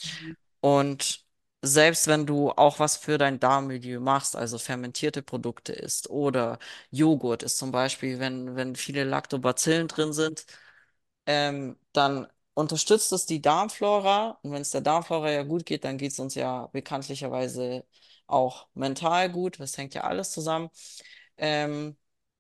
Und selbst wenn du auch was für dein Darmmilieu machst, also fermentierte Produkte isst oder Joghurt ist zum Beispiel, wenn viele Lactobacillen drin sind, dann unterstützt es die Darmflora. Und wenn es der Darmflora ja gut geht, dann geht es uns ja bekanntlicherweise auch mental gut. Das hängt ja alles zusammen. Ähm,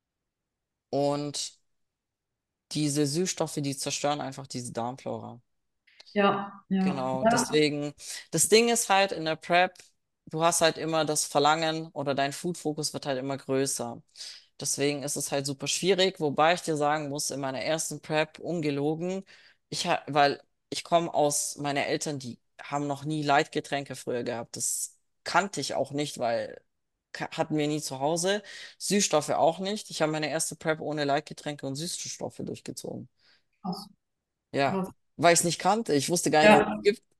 und diese Süßstoffe, die zerstören einfach diese Darmflora. Ja, ja, Genau, ja. deswegen, das Ding ist halt in der Prep, du hast halt immer das Verlangen oder dein Food-Fokus wird halt immer größer. Deswegen ist es halt super schwierig, wobei ich dir sagen muss, in meiner ersten Prep, ungelogen, weil ich komme aus, meine Eltern, die haben noch nie Leitgetränke früher gehabt. Das kannte ich auch nicht, weil hatten wir nie zu Hause. Süßstoffe auch nicht. Ich habe meine erste Prep ohne Leitgetränke und Süßstoffe durchgezogen. Krass, Ja, krass. weil ich es nicht kannte. Ich wusste gar nicht, dass es Ja, gibt.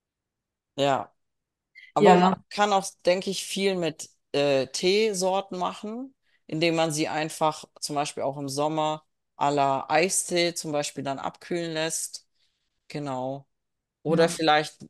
Ja. Aber man ja, kann auch, denke ich, viel mit Teesorten machen, indem man sie einfach zum Beispiel auch im Sommer à la Eistee zum Beispiel dann abkühlen lässt. Genau. Oder ja. vielleicht,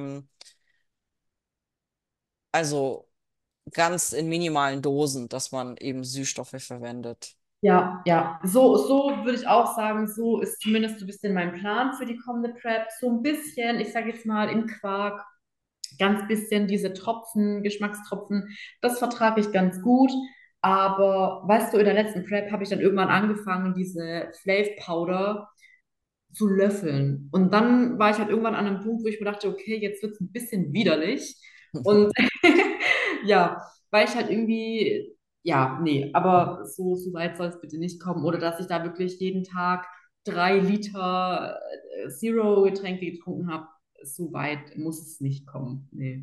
also ganz in minimalen Dosen, dass man eben Süßstoffe verwendet. Ja, ja, so würde ich auch sagen, so ist zumindest so ein bisschen mein Plan für die kommende Prep. So ein bisschen, ich sage jetzt mal in Quark, ganz bisschen diese Tropfen, Geschmackstropfen, das vertrage ich ganz gut. Aber weißt du, in der letzten Prep habe ich dann irgendwann angefangen, diese Flav Powder zu löffeln. Und dann war ich halt irgendwann an einem Punkt, wo ich mir dachte, okay, jetzt wird es ein bisschen widerlich. Und ja, weil ich halt irgendwie, ja, nee, aber so weit soll es bitte nicht kommen. Oder dass ich da wirklich jeden Tag 3 Liter Zero-Getränke getrunken habe. So weit muss es nicht kommen. Nee,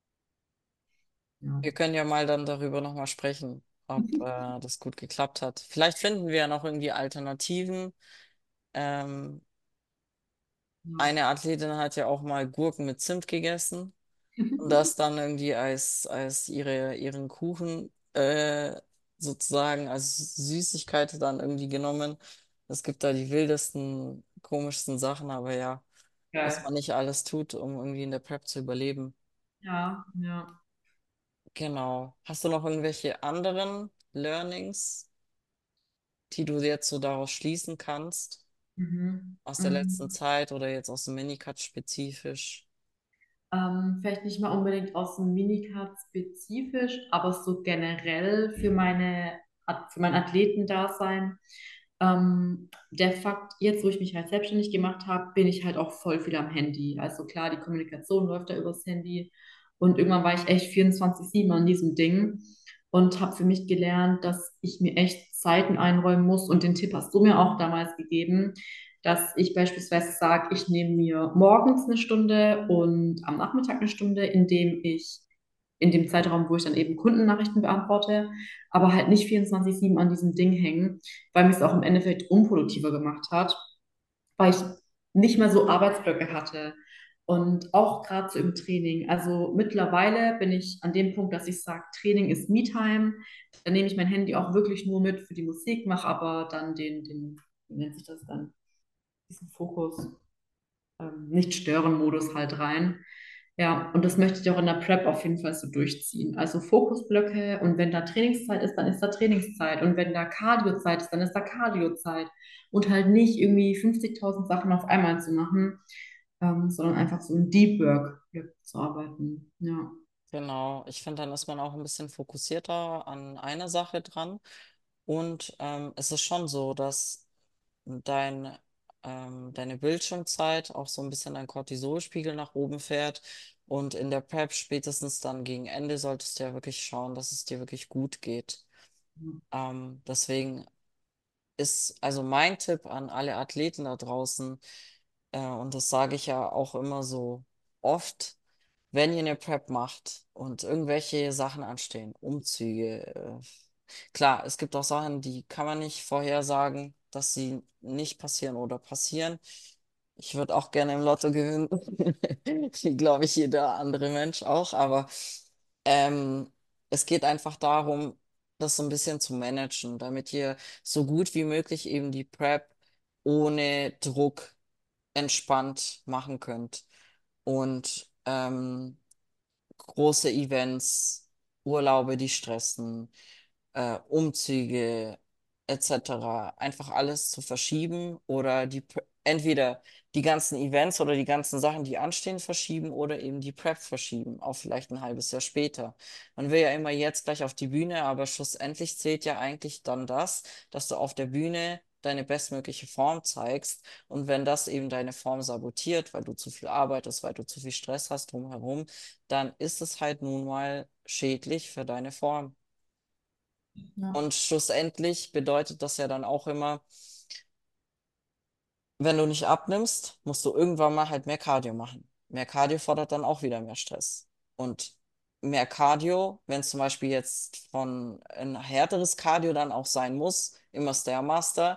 ja. Wir können ja mal dann darüber nochmal sprechen, ob das gut geklappt hat. Vielleicht finden wir ja noch irgendwie Alternativen. Ähm, Ja. eine Athletin hat ja auch mal Gurken mit Zimt gegessen. Und das dann irgendwie als ihren Kuchen sozusagen als Süßigkeit dann irgendwie genommen. Es gibt da die wildesten, komischsten Sachen, aber ja, was Geil. man nicht alles tut, um irgendwie in der Prep zu überleben. Ja, ja. Genau. Hast du noch irgendwelche anderen Learnings, die du jetzt so daraus schließen kannst, Mhm. aus der letzten Mhm. Zeit oder jetzt aus dem Minicut spezifisch? Vielleicht nicht mal unbedingt aus dem Minicard spezifisch, aber so generell für für mein Athletendasein. Der Fakt, jetzt wo ich mich halt selbstständig gemacht habe, bin ich halt auch voll viel am Handy. Also klar, die Kommunikation läuft da übers Handy und irgendwann war ich echt 24/7 an diesem Ding und habe für mich gelernt, dass ich mir echt Zeiten einräumen muss und den Tipp hast du mir auch damals gegeben, dass ich beispielsweise sage, ich nehme mir morgens eine Stunde und am Nachmittag eine Stunde, in dem Zeitraum, wo ich dann eben Kundennachrichten beantworte, aber halt nicht 24/7 an diesem Ding hängen, weil mir es auch im Endeffekt unproduktiver gemacht hat, weil ich nicht mehr so Arbeitsblöcke hatte. Und auch gerade so im Training. Also mittlerweile bin ich an dem Punkt, dass ich sage, Training ist Me-Time. Dann nehme ich mein Handy auch wirklich nur mit für die Musik, mache aber dann wie nennt sich das dann? Diesen Fokus, Nicht-Stören-Modus halt rein. Ja, und das möchte ich auch in der Prep auf jeden Fall so durchziehen. Also Fokusblöcke und wenn da Trainingszeit ist, dann ist da Trainingszeit. Und wenn da Cardiozeit ist, dann ist da Cardiozeit. Und halt nicht irgendwie 50.000 Sachen auf einmal zu machen. sondern einfach so im Deep Work zu arbeiten. Ja. Genau, ich finde, dann ist man auch ein bisschen fokussierter an einer Sache dran. Und es ist schon so, dass dein, deine Bildschirmzeit auch so ein bisschen dein Cortisolspiegel nach oben fährt. Und in der Prep spätestens dann gegen Ende solltest du ja wirklich schauen, dass es dir wirklich gut geht. Deswegen ist also mein Tipp an alle Athleten da draußen, und das sage ich ja auch immer so oft, wenn ihr eine Prep macht und irgendwelche Sachen anstehen, Umzüge, klar, es gibt auch Sachen, die kann man nicht vorhersagen, dass sie nicht passieren oder passieren. Ich würde auch gerne im Lotto gewinnen, wie glaube ich jeder andere Mensch auch, aber ähm, es geht einfach darum, das so ein bisschen zu managen, damit ihr so gut wie möglich eben die Prep ohne Druck entspannt machen könnt. Und große Events, Urlaube, die stressen, Umzüge etc. Einfach alles zu verschieben oder entweder die ganzen Events oder die ganzen Sachen, die anstehen, verschieben oder eben die Prep verschieben, auf vielleicht ein halbes Jahr später. Man will ja immer jetzt gleich auf die Bühne, aber schlussendlich zählt ja eigentlich dann das, dass du auf der Bühne deine bestmögliche Form zeigst. Und wenn das eben deine Form sabotiert, weil du zu viel arbeitest, weil du zu viel Stress hast drumherum, dann ist es halt nun mal schädlich für deine Form. Ja. Und schlussendlich bedeutet das ja dann auch immer, wenn du nicht abnimmst, musst du irgendwann mal halt mehr Cardio machen. Mehr Cardio fordert dann auch wieder mehr Stress. Und mehr Cardio, wenn es zum Beispiel jetzt von ein härteres Cardio dann auch sein muss, immer Stairmaster,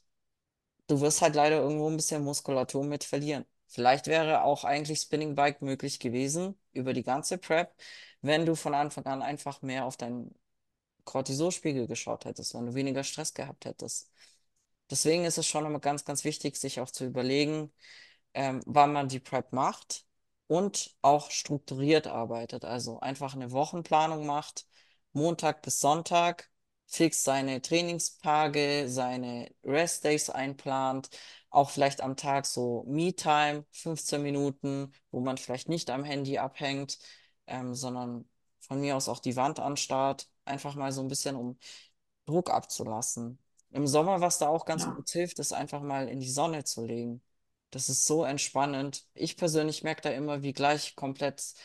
du wirst halt leider irgendwo ein bisschen Muskulatur mit verlieren. Vielleicht wäre auch eigentlich Spinning Bike möglich gewesen über die ganze Prep, wenn du von Anfang an einfach mehr auf deinen Cortisolspiegel geschaut hättest, wenn du weniger Stress gehabt hättest. Deswegen ist es schon immer ganz, ganz wichtig, sich auch zu überlegen, wann man die Prep macht und auch strukturiert arbeitet. Also einfach eine Wochenplanung macht, Montag bis Sonntag, fix seine Trainingstage, seine Restdays einplant, auch vielleicht am Tag so Me-Time, 15 Minuten, wo man vielleicht nicht am Handy abhängt, sondern von mir aus auch die Wand anstarrt, einfach mal so ein bisschen, um Druck abzulassen. Im Sommer, was da auch ganz Ja. gut hilft, ist einfach mal in die Sonne zu legen. Das ist so entspannend. Ich persönlich merke da immer, wie gleich komplett,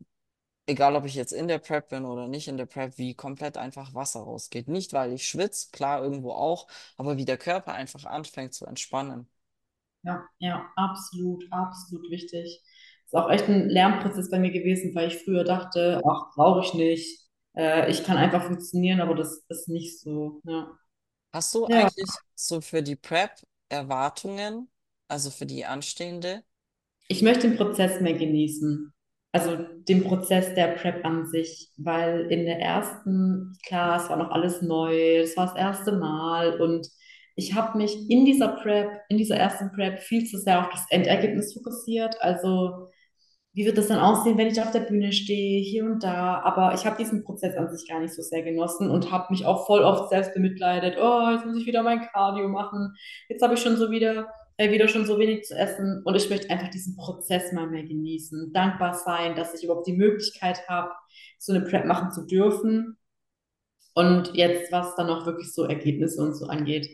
egal ob ich jetzt in der Prep bin oder nicht in der Prep, wie komplett einfach Wasser rausgeht. Nicht, weil ich schwitze, klar, irgendwo auch, aber wie der Körper einfach anfängt zu entspannen. Ja, ja, absolut, absolut wichtig. Ist auch echt ein Lernprozess bei mir gewesen, weil ich früher dachte, ach, brauche ich nicht. Ich kann einfach funktionieren, aber das ist nicht so. Ja. Hast du Ja, eigentlich so für die Prep Erwartungen, also für die anstehende? ich möchte den Prozess mehr genießen. Also den Prozess der Prep an sich, weil in der ersten, klar, es war noch alles neu, es war das erste Mal und ich habe mich in dieser Prep, in dieser ersten Prep viel zu sehr auf das Endergebnis fokussiert. Also wie wird das dann aussehen, wenn ich auf der Bühne stehe, hier und da. Aber ich habe diesen Prozess an sich gar nicht so sehr genossen und habe mich auch voll oft selbst bemitleidet. Oh, jetzt muss ich wieder mein Cardio machen. Jetzt habe ich schon so wieder schon so wenig zu essen. Und ich möchte einfach diesen Prozess mal mehr genießen. Dankbar sein, dass ich überhaupt die Möglichkeit habe, so eine Prep machen zu dürfen. Und jetzt, was dann auch wirklich so Ergebnisse und so angeht,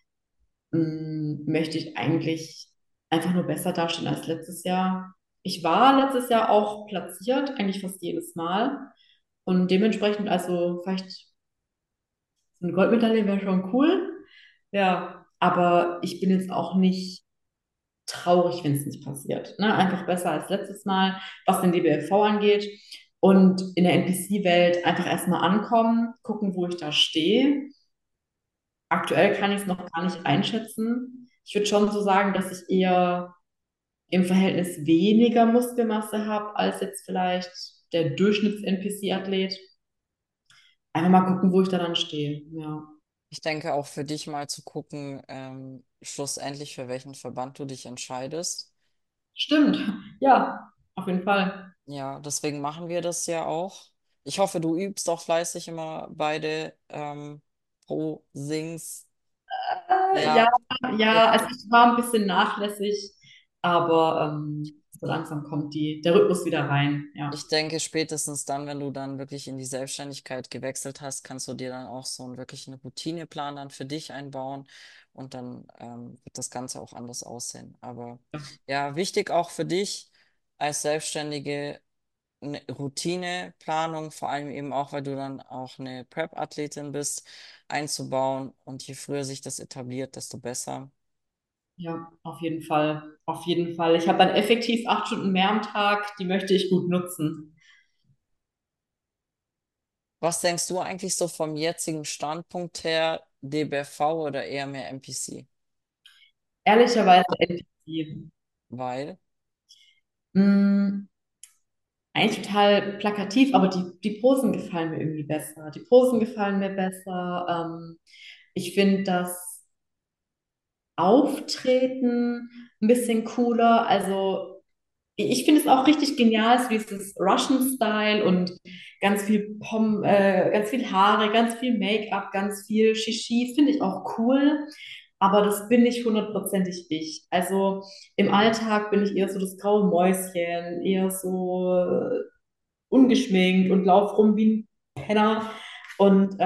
möchte ich eigentlich einfach nur besser dastehen als letztes Jahr. Ich war letztes Jahr auch platziert, eigentlich fast jedes Mal. Und dementsprechend, also vielleicht so eine Goldmedaille wäre schon cool. Ja, aber ich bin jetzt auch nicht traurig, wenn es nicht passiert. Ne? Einfach besser als letztes Mal, was den DBFV angeht. Und in der NPC-Welt einfach erstmal ankommen, gucken, wo ich da stehe. Aktuell kann ich es noch gar nicht einschätzen. Ich würde schon so sagen, dass ich eher im Verhältnis weniger Muskelmasse habe als jetzt vielleicht der Durchschnitts-NPC-Athlet. Einfach mal gucken, wo ich da dann stehe. Ja. Ich denke auch für dich mal zu gucken, schlussendlich für welchen Verband du dich entscheidest. Stimmt. Ja, auf jeden Fall. Ja, deswegen machen wir das ja auch. Ich hoffe, du übst auch fleißig immer beide Pro-Sings. Ja, Ja, ja, also ich war ein bisschen nachlässig, aber so langsam kommt der Rhythmus wieder rein. Ja, Ich denke, spätestens dann, wenn du dann wirklich in die Selbstständigkeit gewechselt hast, kannst du dir dann auch so einen wirklichen Routineplan dann für dich einbauen und dann wird das Ganze auch anders aussehen. Aber ja, wichtig auch für dich als Selbstständige eine Routineplanung, vor allem eben auch, weil du dann auch eine Prep-Athletin bist, einzubauen und je früher sich das etabliert, desto besser. ja, auf jeden Fall. Auf jeden Fall. Ich habe dann effektiv 8 Stunden mehr am Tag, die möchte ich gut nutzen. Was denkst du eigentlich so vom jetzigen Standpunkt her, DBFV oder eher mehr NPC? Ehrlicherweise NPC. Weil, Mm, eigentlich total plakativ, aber die Posen gefallen mir irgendwie besser. Die Posen gefallen mir besser. Ich finde das Auftreten ein bisschen cooler. Also ich finde es auch richtig genial, so dieses Russian-Style und ganz viel Haare, ganz viel Make-up, ganz viel Shishi, finde ich auch cool. Aber das bin nicht hundertprozentig ich. Also im Alltag bin ich eher so das graue Mäuschen, eher so ungeschminkt und lauf rum wie ein Penner. Und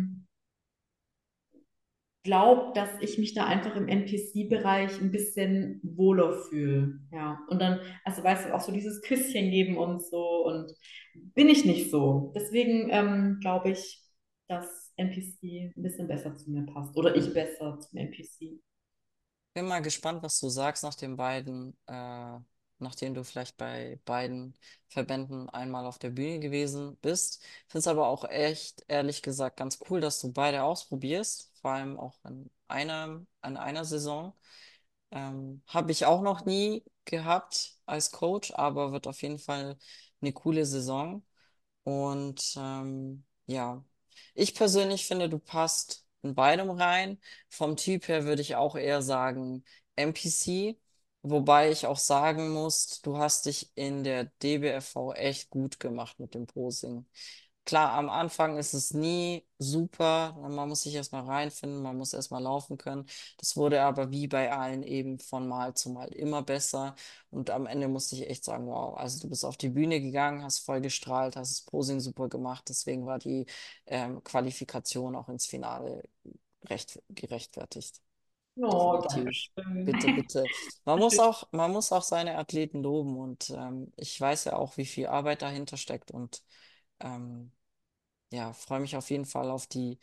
glaube, dass ich mich da einfach im NPC-Bereich ein bisschen wohler fühle. Ja. Und dann, also weißt du, auch so dieses Küsschen geben und so. Und bin ich nicht so. Deswegen glaube ich, dass NPC ein bisschen besser zu mir passt. Oder ich besser zum NPC. bin mal gespannt, was du sagst nach den beiden, nachdem du vielleicht bei beiden Verbänden einmal auf der Bühne gewesen bist. Finde es aber auch echt, ehrlich gesagt, ganz cool, dass du beide ausprobierst, vor allem auch in einer Saison. Habe ich auch noch nie gehabt als Coach, aber wird auf jeden Fall eine coole Saison. Und ja, ich persönlich finde, du passt in beidem rein. Vom Typ her würde ich auch eher sagen NPC, wobei ich auch sagen muss, du hast dich in der DBFV echt gut gemacht mit dem Posing. Klar, am Anfang ist es nie super, man muss sich erstmal reinfinden, man muss erstmal laufen können. Das wurde aber wie bei allen eben von Mal zu Mal immer besser. Und am Ende musste ich echt sagen, wow, also du bist auf die Bühne gegangen, hast voll gestrahlt, hast das Posing super gemacht. Deswegen war die Qualifikation auch ins Finale gerechtfertigt. Oh, danke Definitiv. schön. Bitte, bitte. Man muss auch seine Athleten loben und ich weiß ja auch, wie viel Arbeit dahinter steckt und ähm, ja, freue mich auf jeden Fall auf die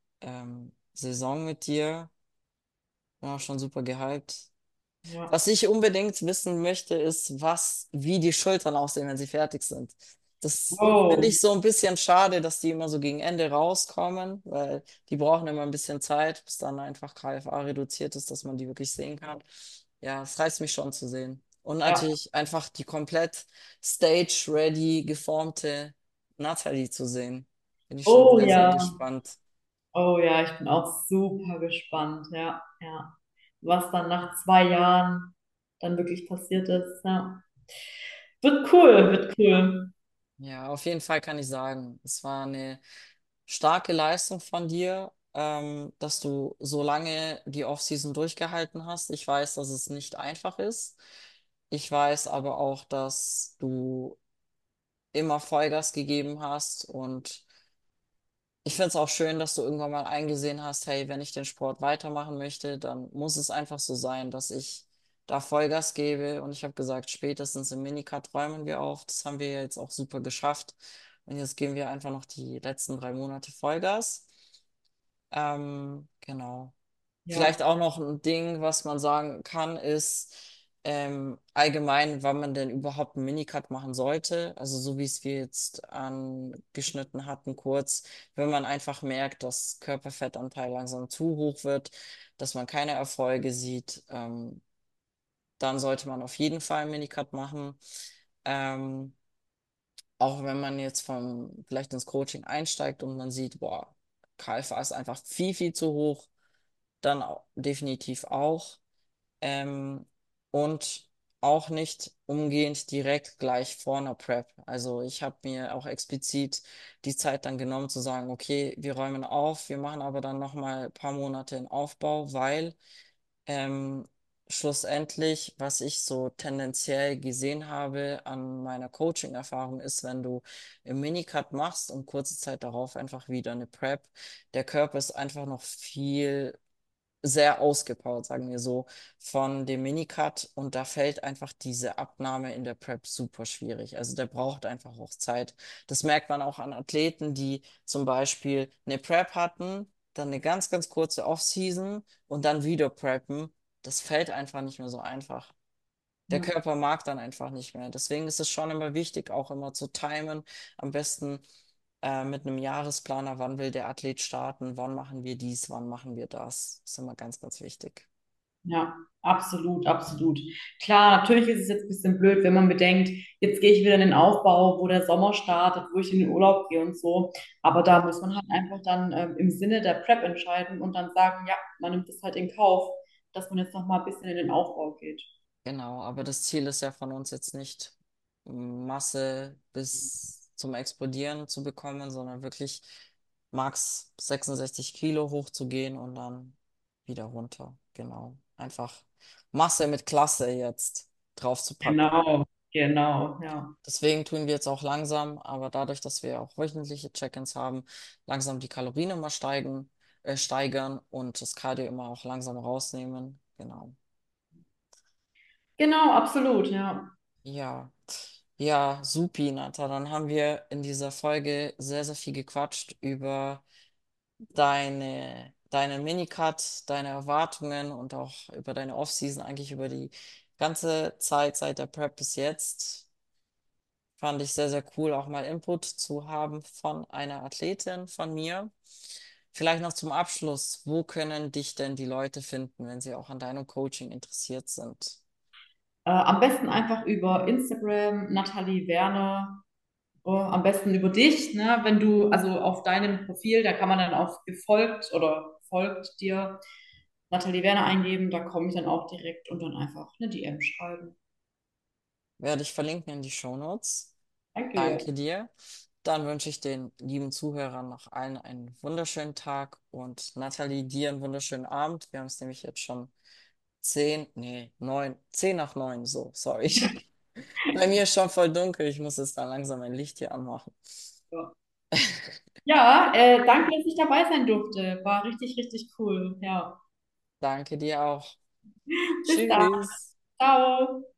Saison mit dir. Bin auch schon super gehypt. Ja. Was ich unbedingt wissen möchte, ist, wie die Schultern aussehen, wenn sie fertig sind. Das finde Wow. ich so ein bisschen schade, dass die immer so gegen Ende rauskommen, weil die brauchen immer ein bisschen Zeit, bis dann einfach KFA reduziert ist, dass man die wirklich sehen kann. Ja, es reizt mich schon zu sehen. Und Ja. natürlich einfach die komplett stage-ready geformte Natalie zu sehen. Bin ich schon Oh sehr, sehr ja. gespannt. Oh ja, ich bin auch super gespannt. Ja, ja. Was dann nach 2 Jahren dann wirklich passiert ist. Ja. Wird cool, wird cool. Ja, auf jeden Fall kann ich sagen, es war eine starke Leistung von dir, dass du so lange die Offseason durchgehalten hast. Ich weiß, dass es nicht einfach ist. Ich weiß aber auch, dass du immer Vollgas gegeben hast und ich finde es auch schön, dass du irgendwann mal eingesehen hast, hey, wenn ich den Sport weitermachen möchte, dann muss es einfach so sein, dass ich da Vollgas gebe. Und ich habe gesagt, spätestens im Minicut räumen wir auf. Das haben wir ja jetzt auch super geschafft. Und jetzt geben wir einfach noch die letzten 3 Monate Vollgas. Genau. Ja. Vielleicht auch noch ein Ding, was man sagen kann, ist allgemein, wann man denn überhaupt einen Minicut machen sollte. Also so wie es wir jetzt angeschnitten hatten, kurz, wenn man einfach merkt, dass Körperfettanteil langsam zu hoch wird, dass man keine Erfolge sieht, dann sollte man auf jeden Fall einen Minicut machen. Ähm, auch wenn man jetzt vielleicht ins Coaching einsteigt und man sieht, boah, KFA ist einfach viel, viel zu hoch, dann definitiv auch. Ähm, und auch nicht umgehend direkt gleich vor einer Prep. Also ich habe mir auch explizit die Zeit dann genommen zu sagen, okay, wir räumen auf, wir machen aber dann nochmal ein paar Monate in Aufbau, weil ähm, schlussendlich, was ich so tendenziell gesehen habe an meiner Coaching-Erfahrung ist, wenn du im Minicut machst und kurze Zeit darauf einfach wieder eine Prep, der Körper ist einfach noch viel sehr ausgepowert, sagen wir so, von dem Minicut und da fällt einfach diese Abnahme in der Prep super schwierig. Also der braucht einfach auch Zeit. Das merkt man auch an Athleten, die zum Beispiel eine Prep hatten, dann eine ganz, ganz kurze Offseason und dann wieder preppen. Das fällt einfach nicht mehr so einfach. Der Ja. Körper mag dann einfach nicht mehr. Deswegen ist es schon immer wichtig, auch immer zu timen. Am besten mit einem Jahresplaner, wann will der Athlet starten, wann machen wir dies, wann machen wir das. Das ist immer ganz, ganz wichtig. Ja, absolut, absolut. Klar, natürlich ist es jetzt ein bisschen blöd, wenn man bedenkt, jetzt gehe ich wieder in den Aufbau, wo der Sommer startet, wo ich in den Urlaub gehe und so. Aber da muss man halt einfach dann im Sinne der Prep entscheiden und dann sagen, ja, man nimmt es halt in Kauf, dass man jetzt noch mal ein bisschen in den Aufbau geht. Genau, aber das Ziel ist ja von uns jetzt nicht, Masse bis zum Explodieren zu bekommen, sondern wirklich max 66 Kilo hochzugehen und dann wieder runter. Genau. Einfach Masse mit Klasse jetzt drauf zu packen. Genau, genau, ja. Deswegen tun wir jetzt auch langsam, aber dadurch, dass wir auch wöchentliche Check-ins haben, langsam die Kalorien immer steigern und das Cardio immer auch langsam rausnehmen. Genau. Genau, absolut, ja. Ja, ja, supi, Nata. Dann haben wir in dieser Folge sehr, sehr viel gequatscht über deinen Minicut, deine Erwartungen und auch über deine Offseason, eigentlich über die ganze Zeit seit der Prep bis jetzt. Fand ich sehr, sehr cool, auch mal Input zu haben von einer Athletin von mir. Vielleicht noch zum Abschluss, wo können dich denn die Leute finden, wenn sie auch an deinem Coaching interessiert sind? Am besten einfach über Instagram, Nathalie Werner. Am besten über dich, ne? Wenn du, also auf deinem Profil, da kann man dann auch gefolgt oder folgt dir Nathalie Werner eingeben, da komme ich dann auch direkt und dann einfach eine DM schreiben. Werde ich verlinken in die Shownotes. Danke dir. Danke dir. Dann wünsche ich den lieben Zuhörern noch allen einen wunderschönen Tag und Nathalie, dir einen wunderschönen Abend. Wir haben es nämlich jetzt schon 10 nach 9, so, sorry. Bei mir ist schon voll dunkel, ich muss jetzt da langsam ein Licht hier anmachen. Ja, ja danke, dass ich dabei sein durfte. War richtig, richtig cool. Ja. Danke dir auch. Bis dann. Tschüss. Ciao.